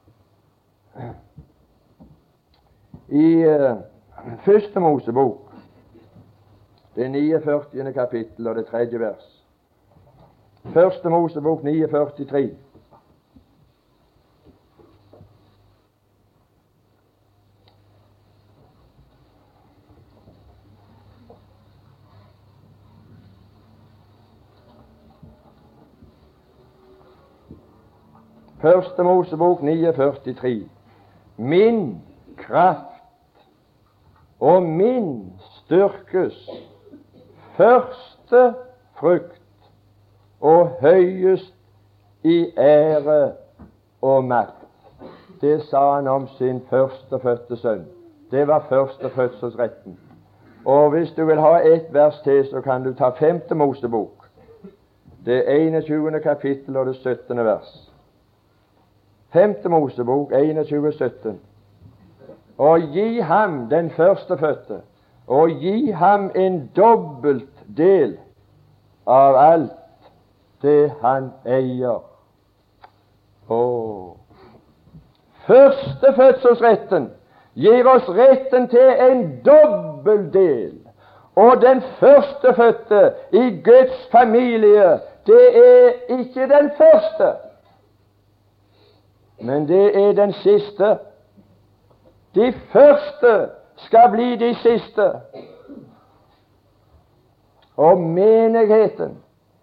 I Første Mosebok, det 49. kapittel og det 3. vers. Første Mosebok 49:3. Første Mosebok 49:3. Min kraft og min styrkes første frukt og høyest i ære og makt. Det sa han om sin førstefødte sønn. Det var førstefødselsretten. Og hvis du vil ha ett vers til, så kan du ta Femte Mosebok, det 21. kapittel og det 17. vers. Femte Mosebok 21:17. Og gi ham, den førstefødte, og gi ham en dobbelt del av alt det han eier. Førstefødselsretten gir oss retten til en dobbelt del. Og den førstefødte i Guds familie, det er ikke den første, men det er den siste. De første skal bli de siste. Og menigheten,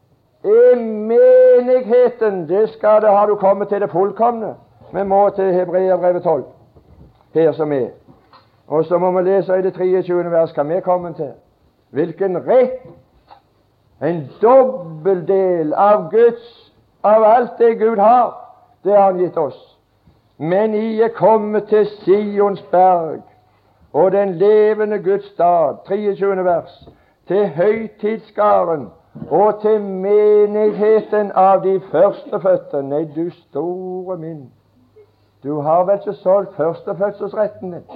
det skal det, har du kommet til det fullkomne. Vi må til Hebreerbrevet 12, her som er. Og så må vi lese i det 23. vers hva vi er kommet til. Hvilken rett, en dobbel del av alt det Gud har, det har han gitt oss. Men I er kommet til Sions berg og den levende Guds stad, 23. vers, til høytidsskaren og til menigheten av de førstefødte. Nei, du store min, du har vel ikke solgt førstefødselsretten din?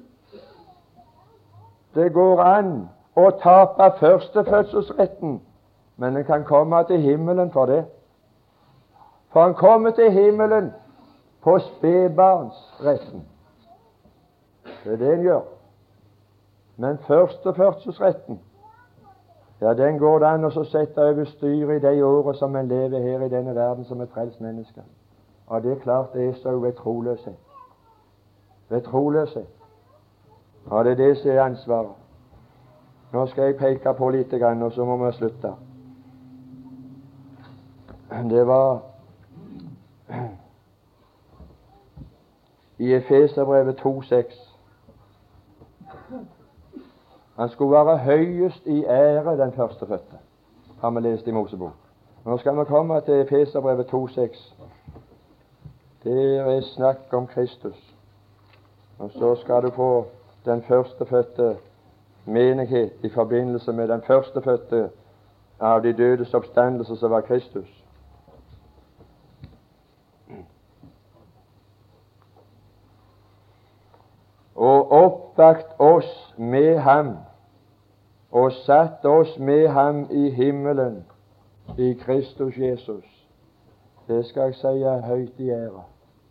Det går an å tape førstefødselsretten, men en kan komme til himmelen for det. For han kommer til himmelen på spedbarnsretten. Det er det en gjør. Men førstefødselsretten, ja, den går det an å sette over styr i de årene som en lever her i denne verden som et frelst menneske. Og det er klart det er så ved troløshet. Ved troløshet. Og det er det som er ansvaret. Nå skal jeg peke på litt, og så må vi slutte. Det var i Efeserbrevet 2:6. Han skulle være høyest i ære, den førstefødte, har vi lest i Mosebok. Nå skal vi komme til Efeserbrevet 2:6. Det er snakk om Kristus. Og så skal du få den førstefødte menighet i forbindelse med den førstefødte av de dødes oppstandelse, som var Kristus. ham og satt oss med ham i himmelen i Kristus Jesus. Det skal jeg si er høyt i ære.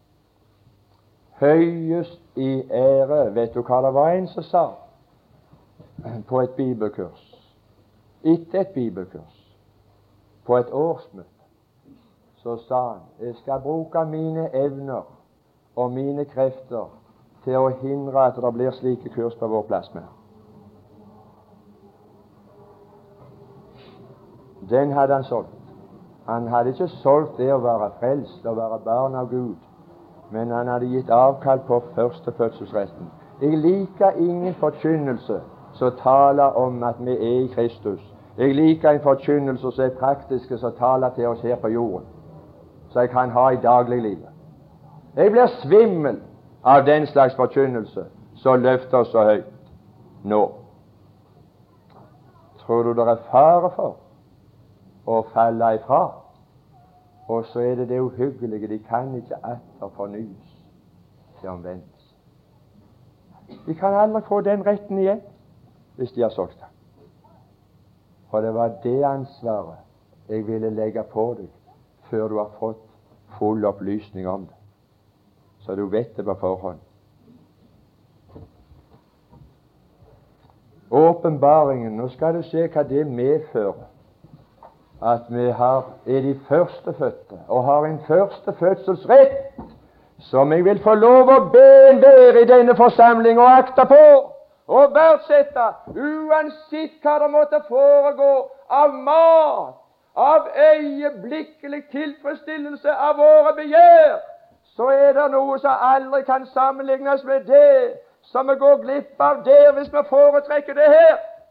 Høyest i ære. Vet du hva det var en som sa på et bibelkurs? Etter et bibelkurs, på et årsmøte, så sa han: jeg skal bruke mine evner og mine krefter til å hindre at det blir slike kurs på vår plass med. Den hadde han solgt. Han hadde ikke solgt det å være frelst og være barn av Gud, men han hadde gitt avkall på førstefødselsretten. Jeg liker ingen forkynnelse som taler om at vi er i Kristus. Jeg liker en forkynnelse som er praktiske, som taler til oss her på jorden, så jeg kan ha i dagliglivet. Jeg blir svimmel av den slags forkynnelse som løfter så høyt nå. Tror du det er fare for å falle ifra? Og så er det det uhyggelige: de kan ikke atter fornyes til omvendelse. De kan aldri få den retten igjen hvis de har solgt det. For det var det ansvaret jeg ville legge på deg før du har fått full opplysning om det, så du vet det på forhånd. Åpenbaringen, nå skal du se hva det medfører, at vi er de førstefødte og har en førstefødselsrett som jeg vil få lov å be enhver i denne forsamling og akte på og verdsette, uansett hva det måtte foregå av mat, av øyeblikkelig tilfredsstillelse av våre begjær. Så er det noe som aldri kan sammenlignes med det som vi går glipp av der hvis vi foretrekker det her.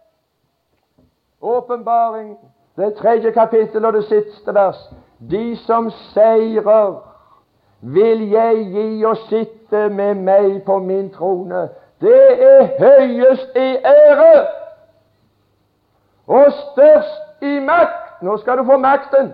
Åpenbaring, det 3. kapittel og det siste vers. De som seirer vil jeg gi å sitte med meg på min trone. Det er høyest i ære og størst i makt. Nå skal du få makten.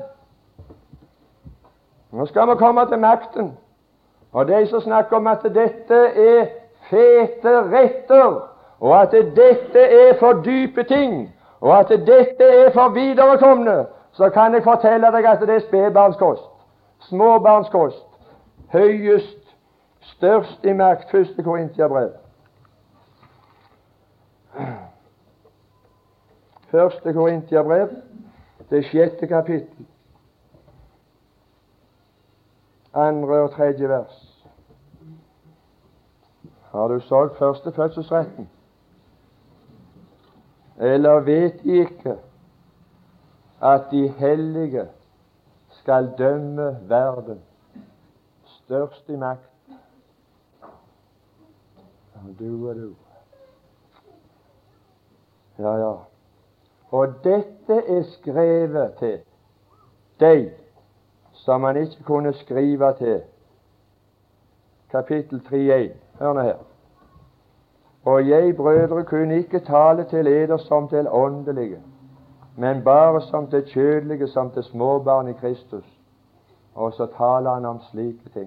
Nå skal vi komme til makten. Og de som snakker om at dette er fete retter, og at dette er for dype ting, og at dette er for viderekomne, så kan jeg fortelle deg at det er spedbarnskost, småbarnskost, høyest, størst i makt. 1. Korintiabrev. 1. Korintiabrev, det 6. kapittel, 2. og 3. vers. Har du solgt førstefødselsretten? Eller vet de ikke at de hellige skal dømme verden, størst i makt? Du og du. Ja, ja. Og dette er skrevet til deg som man ikke kunne skrive til. Kapittel 3:1. Hør nå her. Og jeg, brødre, kunne ikke tale til eder som til åndelige, men bare som til kjødelige, som til småbarn i Kristus. Og så taler han om slike ting.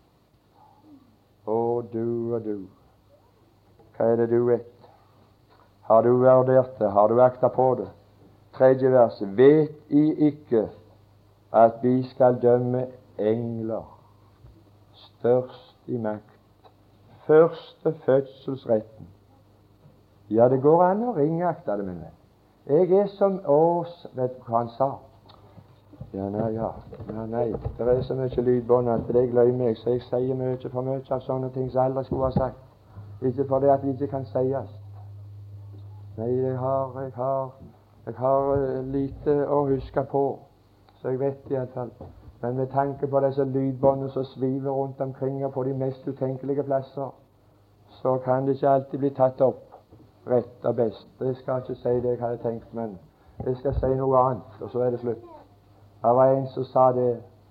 Å, du og du. Hva er det du vet? Har du vurdert det? Har du akta på det? 3. vers. Vet I ikke at vi skal dømme engler, størst i makt, første fødselsretten? Ja, det går an å ringakte det, min venn. Jeg er som Ås. Vet du hva han sa? Ja, nei, det er så mye lydbånd at det glemmer jeg, så jeg sier mye for mye av sånne ting som aldri skulle ha sagt. Ikke fordi at det ikke kan sies. Nei, jeg har lite å huske på, så jeg vet i alle fall. Men med tanke på disse lydbåndene som sviver rundt omkring og på de mest utenkelige plasser, så kan det ikke alltid bli tatt opp rett og best. Jeg skal ikke si det jeg hadde tenkt, men jeg skal si noe annet, og så er det slutt. Det var en som sa det: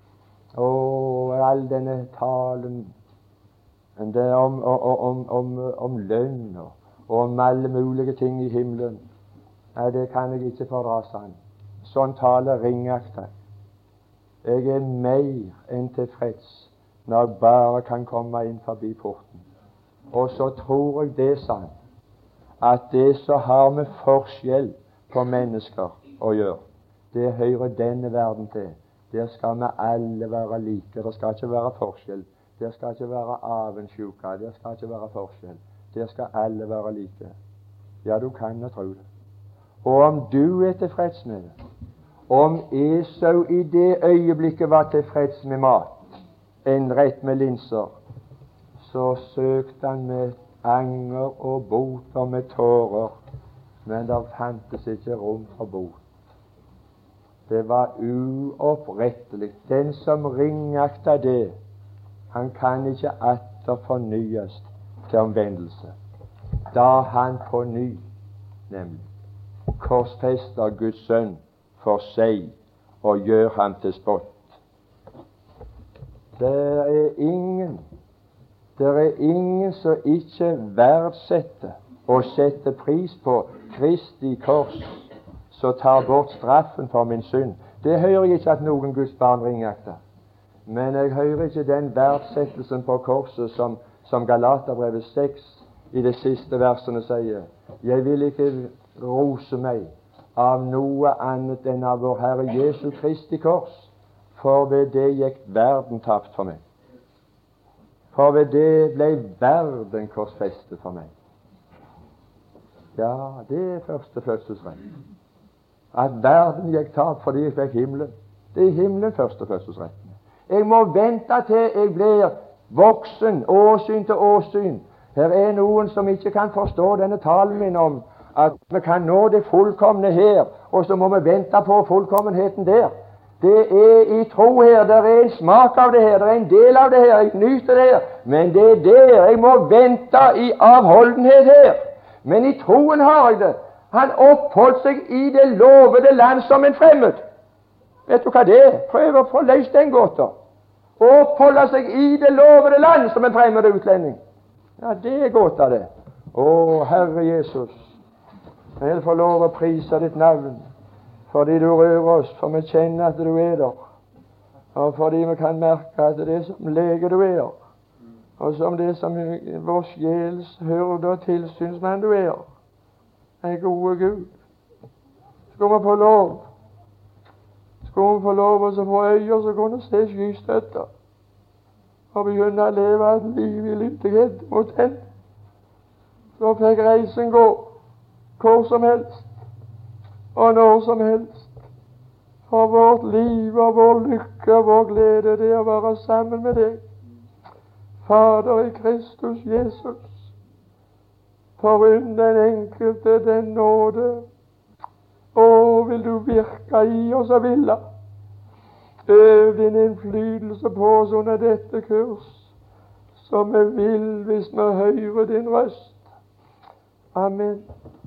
all denne talen det om lønn og om alle mulige ting i himmelen, nei, det kan jeg ikke fordra, sa han. Sånn tale ringakter. Jeg er mer enn tilfreds når jeg bare kan komme inn forbi porten. Og så tror jeg det, sa han, at det som har med forskjell på mennesker å gjøre, det hører denne verden til. Der skal vi alle være like. Det skal ikke være forskjell. Der skal ikke være avundsjuke. Der skal ikke være forskjell. Der skal alle være like. Ja, du kan jo tro det. Og om du er tilfreds med det, om Esau i det øyeblikket var tilfreds med mat, en rett med linser, så søkte han med anger og bot og med tårer, men der fantes ikke rom for bot. Det var uopprettelig. Den som ringakta det, han kan ikke atter fornyes til omvendelse. Da han på ny, nemlig, korsfester Guds sønn for seg og gjør ham til spott. Det er ingen som ikke verdsetter og setter pris på Kristi kors, som tar bort straffen for min synd. Det hører jeg ikke at noen Guds barn ringakter. Men jeg hører ikke den verdsettelsen på korset som Galaterbrevet 6 i de siste versene sier. Jeg vil ikke rose meg av noe annet enn av vår Herre Jesu Kristi kors, for ved det gikk verden tapt for meg. For ved det ble verden korsfestet for meg. Ja, det er første fødselsrett. At verden gikk tapt fordi jeg fikk himmelen. Det er himmelen første fødselsretten. Jeg må vente til jeg blir voksen, åsyn til åsyn. Her er noen som ikke kan forstå denne talen min om at vi kan nå det fullkomne her, og så må vi vente på fullkommenheten der. Det er i tro her, det er en smak av det her, det er en del av det her, jeg nyter det her, men det er der jeg må vente i avholdenhet her. Men i troen har jeg det. Han oppholdt seg i det lovede land som en fremmed. Vet du hva det er? Prøv å få løst den gåta. Oppholde seg i det lovede land som en fremmed utlending. Ja, det er gåta det. Å, Herre Jesus, jeg vil få lov å prise ditt navn, fordi du rører oss, for vi kjenner at du er der, og fordi vi kan merke at det er som lege du er, og som det som vår sjels hyrde og tilsynsmann du er. En gode Gud. Skulle vi få lov å få øyer som kunne se skystøtter, og begynne å leve et liv i lydighet mot den, så fikk reisen gå hvor som helst og når som helst. For vårt liv og vår lykke og vår glede, det er å være sammen med deg, Fader i Kristus Jesus. Forunn den enkelte den nåde. Å, vil du virke i oss og ville. Øv din innflytelse på oss under dette kurs, som vi vil hvis vi hører din røst. Amen.